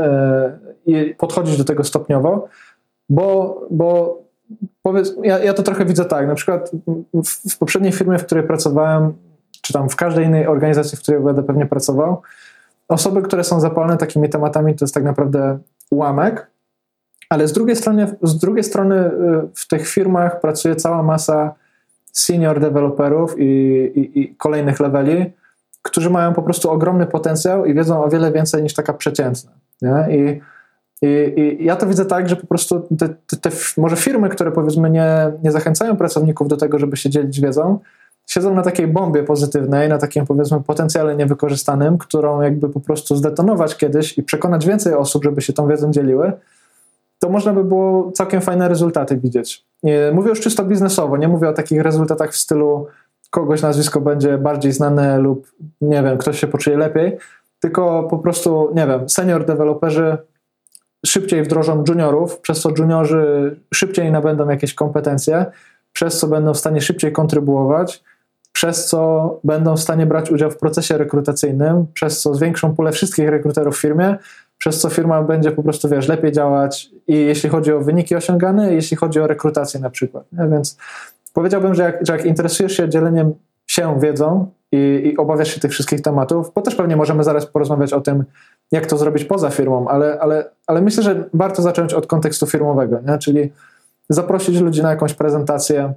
e, podchodzić do tego stopniowo, bo, bo powiedz, ja, ja to trochę widzę tak, na przykład w, w poprzedniej firmie, w której pracowałem, czy tam w każdej innej organizacji, w której będę pewnie pracował, osoby, które są zapalne takimi tematami, to jest tak naprawdę ułamek, ale z drugiej strony, z drugiej strony w tych firmach pracuje cała masa senior deweloperów i, i, i kolejnych leveli, którzy mają po prostu ogromny potencjał i wiedzą o wiele więcej niż taka przeciętna. Nie? I, i, I ja to widzę tak, że po prostu te, te, te może firmy, które powiedzmy nie, nie zachęcają pracowników do tego, żeby się dzielić wiedzą, siedzą na takiej bombie pozytywnej, na takim powiedzmy potencjale niewykorzystanym, którą jakby po prostu zdetonować kiedyś i przekonać więcej osób, żeby się tą wiedzą dzieliły, to można by było całkiem fajne rezultaty widzieć. Mówię już czysto biznesowo, nie mówię o takich rezultatach w stylu kogoś nazwisko będzie bardziej znane lub nie wiem, ktoś się poczuje lepiej, tylko po prostu, nie wiem, senior deweloperzy szybciej wdrożą juniorów, przez co juniorzy szybciej nabędą jakieś kompetencje, przez co będą w stanie szybciej kontrybuować, przez co będą w stanie brać udział w procesie rekrutacyjnym, przez co zwiększą pulę wszystkich rekruterów w firmie, przez co firma będzie po prostu, wiesz, lepiej działać i jeśli chodzi o wyniki osiągane, i jeśli chodzi o rekrutację na przykład. Nie? Więc powiedziałbym, że jak, że jak interesujesz się dzieleniem się wiedzą i, i obawiasz się tych wszystkich tematów, bo też pewnie możemy zaraz porozmawiać o tym, jak to zrobić poza firmą, ale, ale, ale myślę, że warto zacząć od kontekstu firmowego, nie? Czyli zaprosić ludzi na jakąś prezentację,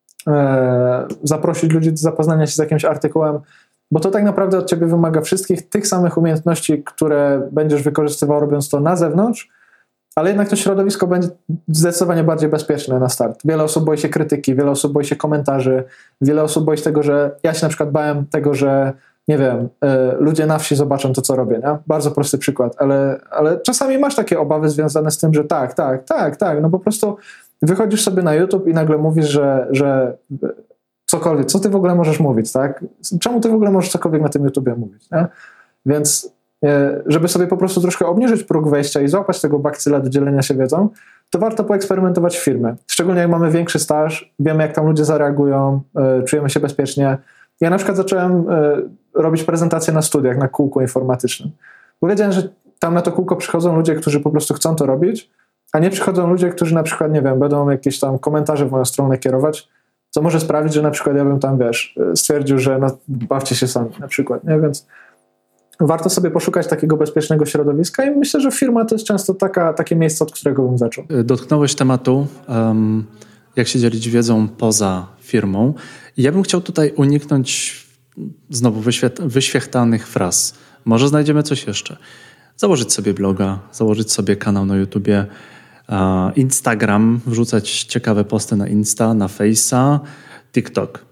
e, zaprosić ludzi do zapoznania się z jakimś artykułem, bo to tak naprawdę od ciebie wymaga wszystkich tych samych umiejętności, które będziesz wykorzystywał robiąc to na zewnątrz, ale jednak to środowisko będzie zdecydowanie bardziej bezpieczne na start. Wiele osób boi się krytyki, wiele osób boi się komentarzy, wiele osób boi się tego, że ja się na przykład bałem tego, że nie wiem, y, ludzie na wsi zobaczą to, co robię, nie? Bardzo prosty przykład, ale, ale czasami masz takie obawy związane z tym, że tak, tak, tak, tak, no po prostu wychodzisz sobie na YouTube i nagle mówisz, że, że cokolwiek, co ty w ogóle możesz mówić, tak? Czemu ty w ogóle możesz cokolwiek na tym YouTubie mówić, nie? Więc żeby sobie po prostu troszkę obniżyć próg wejścia i złapać tego bakcyla do dzielenia się wiedzą, to warto poeksperymentować w firmie. Szczególnie jak mamy większy staż, wiemy jak tam ludzie zareagują, y, czujemy się bezpiecznie. Ja na przykład zacząłem y, robić prezentacje na studiach, na kółku informatycznym. Bo wiedziałem, że tam na to kółko przychodzą ludzie, którzy po prostu chcą to robić, a nie przychodzą ludzie, którzy na przykład, nie wiem, będą jakieś tam komentarze w moją stronę kierować, co może sprawić, że na przykład ja bym tam, wiesz, stwierdził, że no, bawcie się sami na przykład, nie? Więc warto sobie poszukać takiego bezpiecznego środowiska i myślę, że firma to jest często taka, takie miejsce, od którego bym zaczął. Dotknąłeś tematu, um, jak się dzielić wiedzą poza firmą. Ja bym chciał tutaj uniknąć znowu wyświet- wyświechtanych fraz. Może znajdziemy coś jeszcze. Założyć sobie bloga, założyć sobie kanał na YouTubie, uh, Instagram, wrzucać ciekawe posty na Insta, na Face'a, TikTok.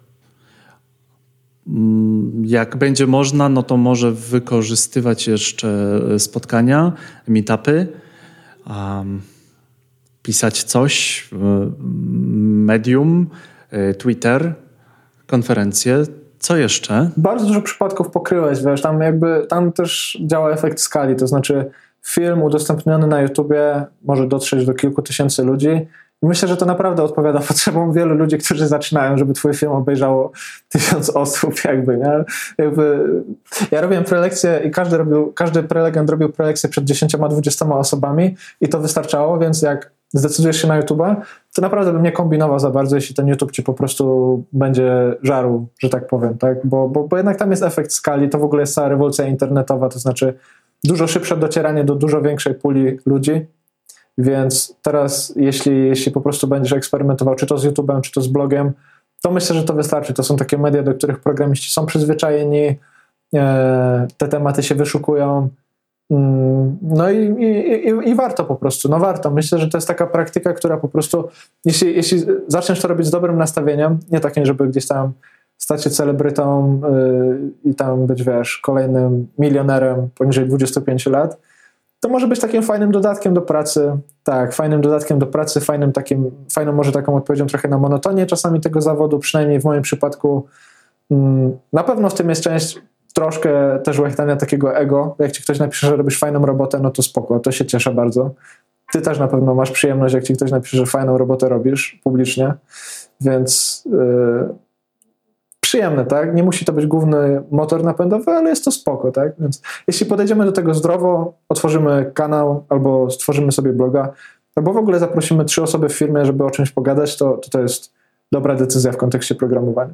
Jak będzie można, no to może wykorzystywać jeszcze spotkania, meetupy, um, pisać coś, Medium, Twitter, konferencje. Co jeszcze? Bardzo dużo przypadków pokryłeś, wiesz, tam jakby, tam też działa efekt skali, to znaczy film udostępniony na YouTubie może dotrzeć do kilku tysięcy ludzi. Myślę, że to naprawdę odpowiada potrzebom wielu ludzi, którzy zaczynają, żeby twój film obejrzało tysiąc osób, jakby, nie? Jakby ja robiłem prelekcje i każdy robił, każdy prelegent robił prelekcję przed dziesięcioma, dwudziestoma osobami i to wystarczało, więc jak zdecydujesz się na YouTube'a, to naprawdę bym nie kombinował za bardzo, jeśli ten YouTube ci po prostu będzie żarł, że tak powiem, tak? Bo, bo, bo jednak tam jest efekt skali, to w ogóle jest cała rewolucja internetowa, to znaczy dużo szybsze docieranie do dużo większej puli ludzi. Więc teraz, jeśli, jeśli po prostu będziesz eksperymentował, czy to z YouTube'em, czy to z blogiem, to myślę, że to wystarczy. To są takie media, do których programiści są przyzwyczajeni, e, te tematy się wyszukują No i, i, i warto po prostu, no warto. Myślę, że to jest taka praktyka, która po prostu, jeśli, jeśli zaczniesz to robić z dobrym nastawieniem, nie takim, żeby gdzieś tam stać się celebrytą yy, i tam być, wiesz, kolejnym milionerem poniżej dwudziestu pięciu lat, to może być takim fajnym dodatkiem do pracy, tak, fajnym dodatkiem do pracy, fajnym takim, fajną może taką odpowiedzią trochę na monotonię czasami tego zawodu, przynajmniej w moim przypadku. Yy, na pewno w tym jest część troszkę też łechtania takiego ego. Jak ci ktoś napisze, że robisz fajną robotę, no to spoko, to się cieszę bardzo. Ty też na pewno masz przyjemność, jak ci ktoś napisze, że fajną robotę robisz publicznie, więc yy, przyjemne, tak? Nie musi to być główny motor napędowy, ale jest to spoko, tak? Więc jeśli podejdziemy do tego zdrowo, otworzymy kanał albo stworzymy sobie bloga, albo w ogóle zaprosimy trzy osoby w firmie, żeby o czymś pogadać, to to, to jest dobra decyzja w kontekście programowania.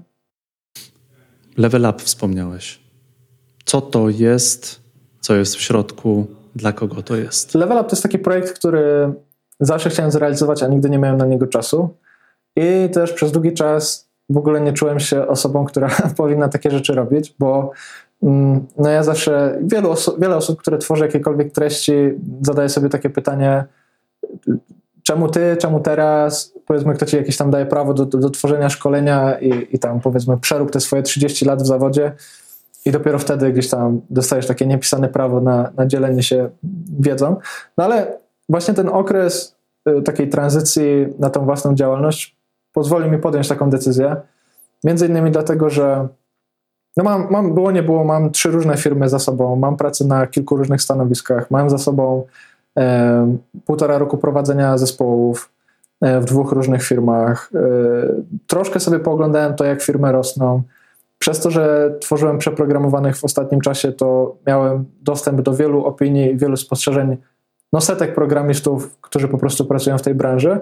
Level Up wspomniałeś. Co to jest? Co jest w środku? Dla kogo to jest? Level Up to jest taki projekt, który zawsze chciałem zrealizować, a nigdy nie miałem na niego czasu. I też przez długi czas w ogóle nie czułem się osobą, która powinna takie rzeczy robić, bo no ja zawsze, wielu oso- wiele osób, które tworzy jakiekolwiek treści, zadaje sobie takie pytanie, czemu ty, czemu teraz? Powiedzmy, kto ci jakieś tam daje prawo do, do, do tworzenia szkolenia i, i tam powiedzmy przerób te swoje trzydzieści lat w zawodzie. I dopiero wtedy gdzieś tam dostajesz takie niepisane prawo na, na dzielenie się wiedzą. No ale właśnie ten okres y, takiej tranzycji na tą własną działalność pozwolił mi podjąć taką decyzję. Między innymi dlatego, że no mam, mam, było nie było, mam trzy różne firmy za sobą, mam pracę na kilku różnych stanowiskach, mam za sobą e, półtora roku prowadzenia zespołów e, w dwóch różnych firmach. E, troszkę sobie pooglądałem to, jak firmy rosną. Przez to, że tworzyłem przeprogramowanych w ostatnim czasie, to miałem dostęp do wielu opinii, wielu spostrzeżeń, no setek programistów, którzy po prostu pracują w tej branży.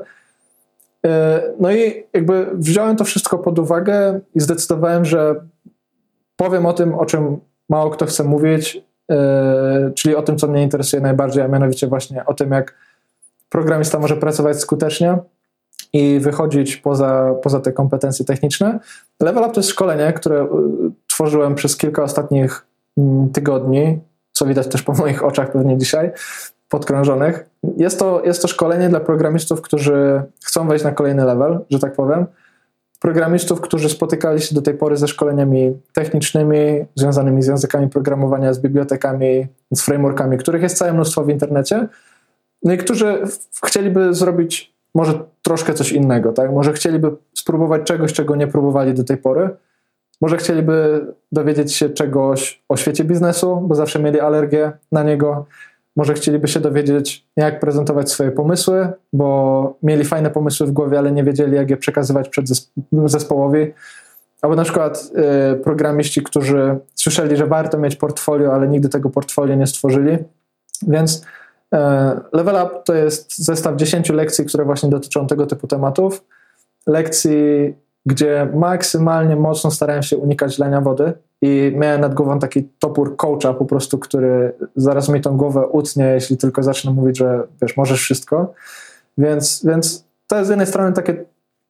No i jakby wziąłem to wszystko pod uwagę i zdecydowałem, że powiem o tym, o czym mało kto chce mówić, czyli o tym, co mnie interesuje najbardziej, a mianowicie właśnie o tym, jak programista może pracować skutecznie i wychodzić poza, poza te kompetencje techniczne. Level Up to jest szkolenie, które tworzyłem przez kilka ostatnich tygodni, co widać też po moich oczach pewnie dzisiaj, podkrążonych. Jest to, jest to szkolenie dla programistów, którzy chcą wejść na kolejny level, że tak powiem. Programistów, którzy spotykali się do tej pory ze szkoleniami technicznymi, związanymi z językami programowania, z bibliotekami, z frameworkami, których jest całe mnóstwo w internecie, no i którzy chcieliby zrobić może troszkę coś innego, tak? Może chcieliby spróbować czegoś, czego nie próbowali do tej pory. Może chcieliby dowiedzieć się czegoś o świecie biznesu, bo zawsze mieli alergię na niego. Może chcieliby się dowiedzieć, jak prezentować swoje pomysły, bo mieli fajne pomysły w głowie, ale nie wiedzieli, jak je przekazywać przed zespołowi. Albo na przykład y, programiści, którzy słyszeli, że warto mieć portfolio, ale nigdy tego portfolio nie stworzyli. Więc Level Up to jest zestaw dziesięciu lekcji, które właśnie dotyczą tego typu tematów. Lekcji, gdzie maksymalnie mocno starałem się unikać lania wody i miałem nad głową taki topór coacha po prostu, który zaraz mi tą głowę utnie, jeśli tylko zacznę mówić, że wiesz, możesz wszystko. Więc, więc to jest z jednej strony takie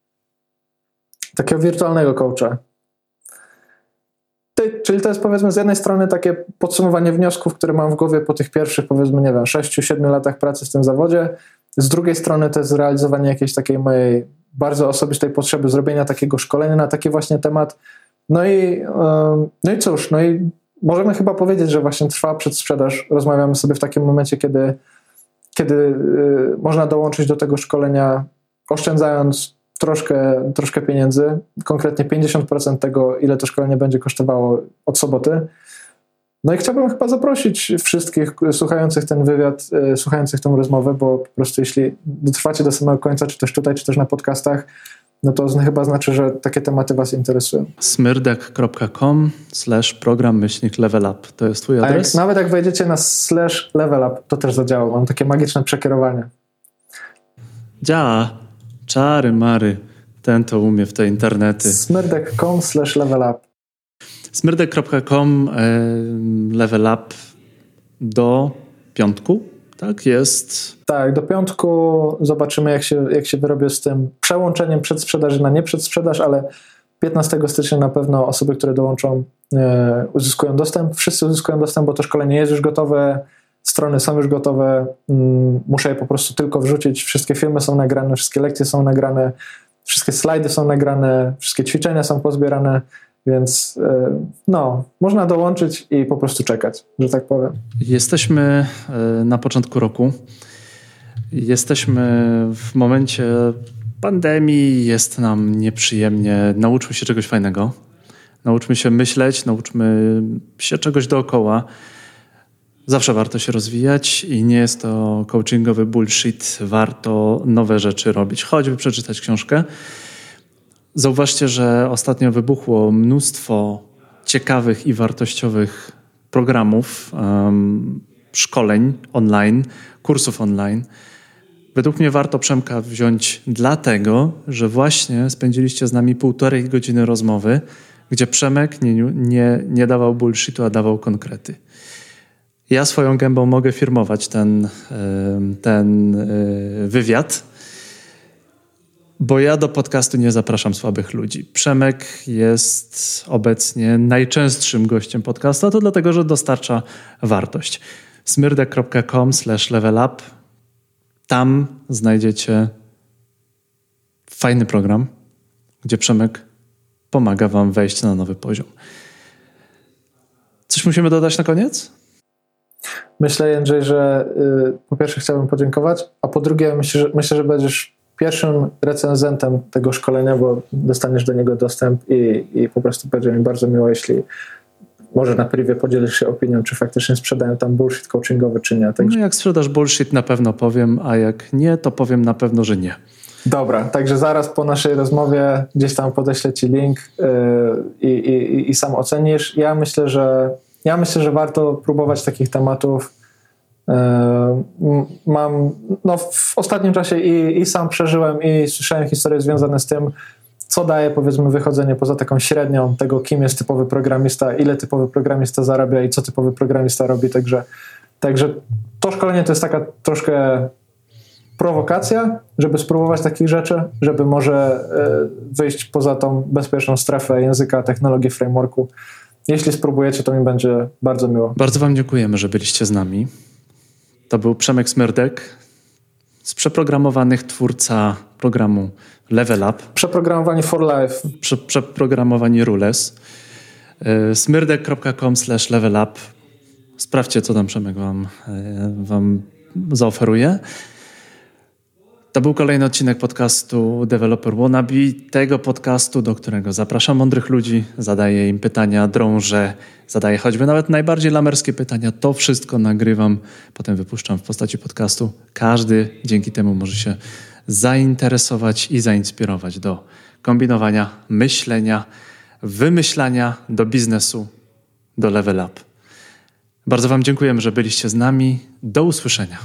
takiego wirtualnego coacha. Czyli to jest powiedzmy z jednej strony takie podsumowanie wniosków, które mam w głowie po tych pierwszych powiedzmy, nie wiem, sześciu, siedmiu latach pracy w tym zawodzie. Z drugiej strony to jest zrealizowanie jakiejś takiej mojej bardzo osobistej potrzeby zrobienia takiego szkolenia na taki właśnie temat. No i, no i cóż, no i możemy chyba powiedzieć, że właśnie trwa przedsprzedaż. Rozmawiamy sobie w takim momencie, kiedy, kiedy można dołączyć do tego szkolenia, oszczędzając troszkę, troszkę pieniędzy, konkretnie pięćdziesiąt procent tego, ile to szkolenie będzie kosztowało od soboty. No i chciałbym chyba zaprosić wszystkich słuchających ten wywiad, słuchających tę rozmowę, bo po prostu jeśli dotrwacie do samego końca, czy też tutaj, czy też na podcastach, no to chyba znaczy, że takie tematy was interesują. smyrdek.com slash program myślnik level up. To jest twój adres? A jak, nawet jak wejdziecie na slash level up, to też zadziała. Mam takie magiczne przekierowanie. Działa. Czary mary. Ten to umie w te internety. smyrdek.com slash level up. smyrdek kropka com level up do piątku, tak jest? Tak, do piątku zobaczymy, jak się, jak się wyrobię z tym przełączeniem przedsprzedaży na nieprzedzsprzedaż, ale piętnastego stycznia na pewno osoby, które dołączą, e, uzyskują dostęp. Wszyscy uzyskują dostęp, bo to szkolenie jest już gotowe. strony są już gotowe, muszę je po prostu tylko wrzucić, wszystkie filmy są nagrane, wszystkie lekcje są nagrane, wszystkie slajdy są nagrane, wszystkie ćwiczenia są pozbierane, więc no, można dołączyć i po prostu czekać, że tak powiem. Jesteśmy na początku roku. Jesteśmy w momencie pandemii, jest nam nieprzyjemnie. Nauczmy się czegoś fajnego. Nauczmy się myśleć, nauczmy się czegoś dookoła. Zawsze warto się rozwijać i nie jest to coachingowy bullshit. Warto nowe rzeczy robić, choćby przeczytać książkę. Zauważcie, że ostatnio wybuchło mnóstwo ciekawych i wartościowych programów, um, szkoleń online, kursów online. Według mnie warto Przemka wziąć dlatego, że właśnie spędziliście z nami półtorej godziny rozmowy, gdzie Przemek nie, nie, nie dawał bullshitu, a dawał konkrety. Ja swoją gębą mogę firmować ten, ten wywiad, bo ja do podcastu nie zapraszam słabych ludzi. Przemek jest obecnie najczęstszym gościem podcastu, a to dlatego, że dostarcza wartość. smyrdek kropka com slash level up. Tam znajdziecie fajny program, gdzie Przemek pomaga wam wejść na nowy poziom. Coś musimy dodać na koniec? Myślę, Jędrzej, że y, po pierwsze chciałbym podziękować, a po drugie myślę, że, myślę, że będziesz pierwszym recenzentem tego szkolenia, bo dostaniesz do niego dostęp i, i po prostu będzie mi bardzo miło, jeśli może na privie podzielisz się opinią, czy faktycznie sprzedają tam bullshit coachingowy, czy nie. Także... No jak sprzedasz bullshit, na pewno powiem, a jak nie, to powiem na pewno, że nie. Dobra, także zaraz po naszej rozmowie gdzieś tam podeślę ci link yy, i, i, i sam ocenisz. Ja myślę, że ja myślę, że warto próbować takich tematów. Yy, mam, no w ostatnim czasie i, i sam przeżyłem i słyszałem historie związane z tym, co daje, powiedzmy, wychodzenie poza taką średnią tego, kim jest typowy programista, ile typowy programista zarabia i co typowy programista robi. Także, także to szkolenie to jest taka troszkę prowokacja, żeby spróbować takich rzeczy, żeby może wyjść poza tą bezpieczną strefę języka, technologii, frameworku. Jeśli spróbujecie, to mi będzie bardzo miło. Bardzo wam dziękujemy, że byliście z nami. To był Przemek Smyrdek, z przeprogramowanych twórca programu Level Up. Przeprogramowani for life. Prze, przeprogramowani rules. smyrdek kropka com slash level up. Sprawdźcie, co tam Przemek wam, wam zaoferuje. To był kolejny odcinek podcastu Developer Wannabe. Tego podcastu, do którego zapraszam mądrych ludzi, zadaję im pytania, drążę, zadaję choćby nawet najbardziej lamerskie pytania. To wszystko nagrywam, potem wypuszczam w postaci podcastu. Każdy dzięki temu może się zainteresować i zainspirować do kombinowania, myślenia, wymyślania, do biznesu, do level up. Bardzo wam dziękujemy, że byliście z nami. Do usłyszenia.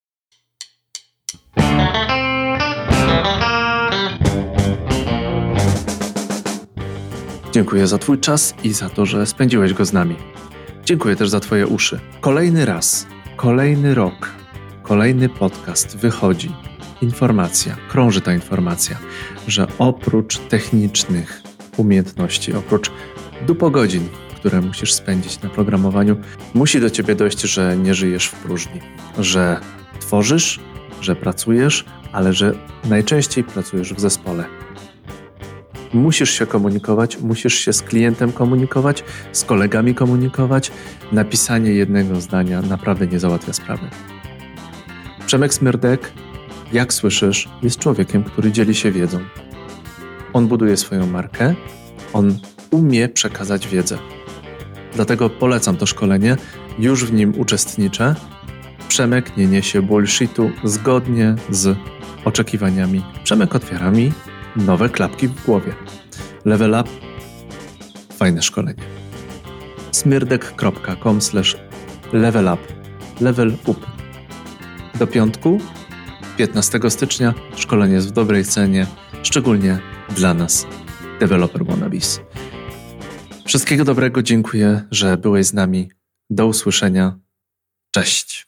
Dziękuję za twój czas i za to, że spędziłeś go z nami. Dziękuję też za twoje uszy. Kolejny raz, kolejny rok, kolejny podcast wychodzi. Informacja, krąży ta informacja, że oprócz technicznych umiejętności, oprócz dupogodzin, które musisz spędzić na programowaniu, musi do ciebie dojść, że nie żyjesz w próżni, że tworzysz, że pracujesz, ale że najczęściej pracujesz w zespole. Musisz się komunikować, musisz się z klientem komunikować, z kolegami komunikować. Napisanie jednego zdania naprawdę nie załatwia sprawy. Przemek Smyrdek, jak słyszysz, jest człowiekiem, który dzieli się wiedzą. On buduje swoją markę, on umie przekazać wiedzę. Dlatego polecam to szkolenie, już w nim uczestniczę. Przemek nie niesie bullshitu zgodnie z oczekiwaniami. Przemek otwiera mi nowe klapki w głowie. Level up, fajne szkolenie. smyrdek kropka com slash level up. Level up. Do piątku, piętnastego stycznia, szkolenie jest w dobrej cenie, szczególnie dla nas, Developer Wannabes. Wszystkiego dobrego, dziękuję, że byłeś z nami. Do usłyszenia. Cześć.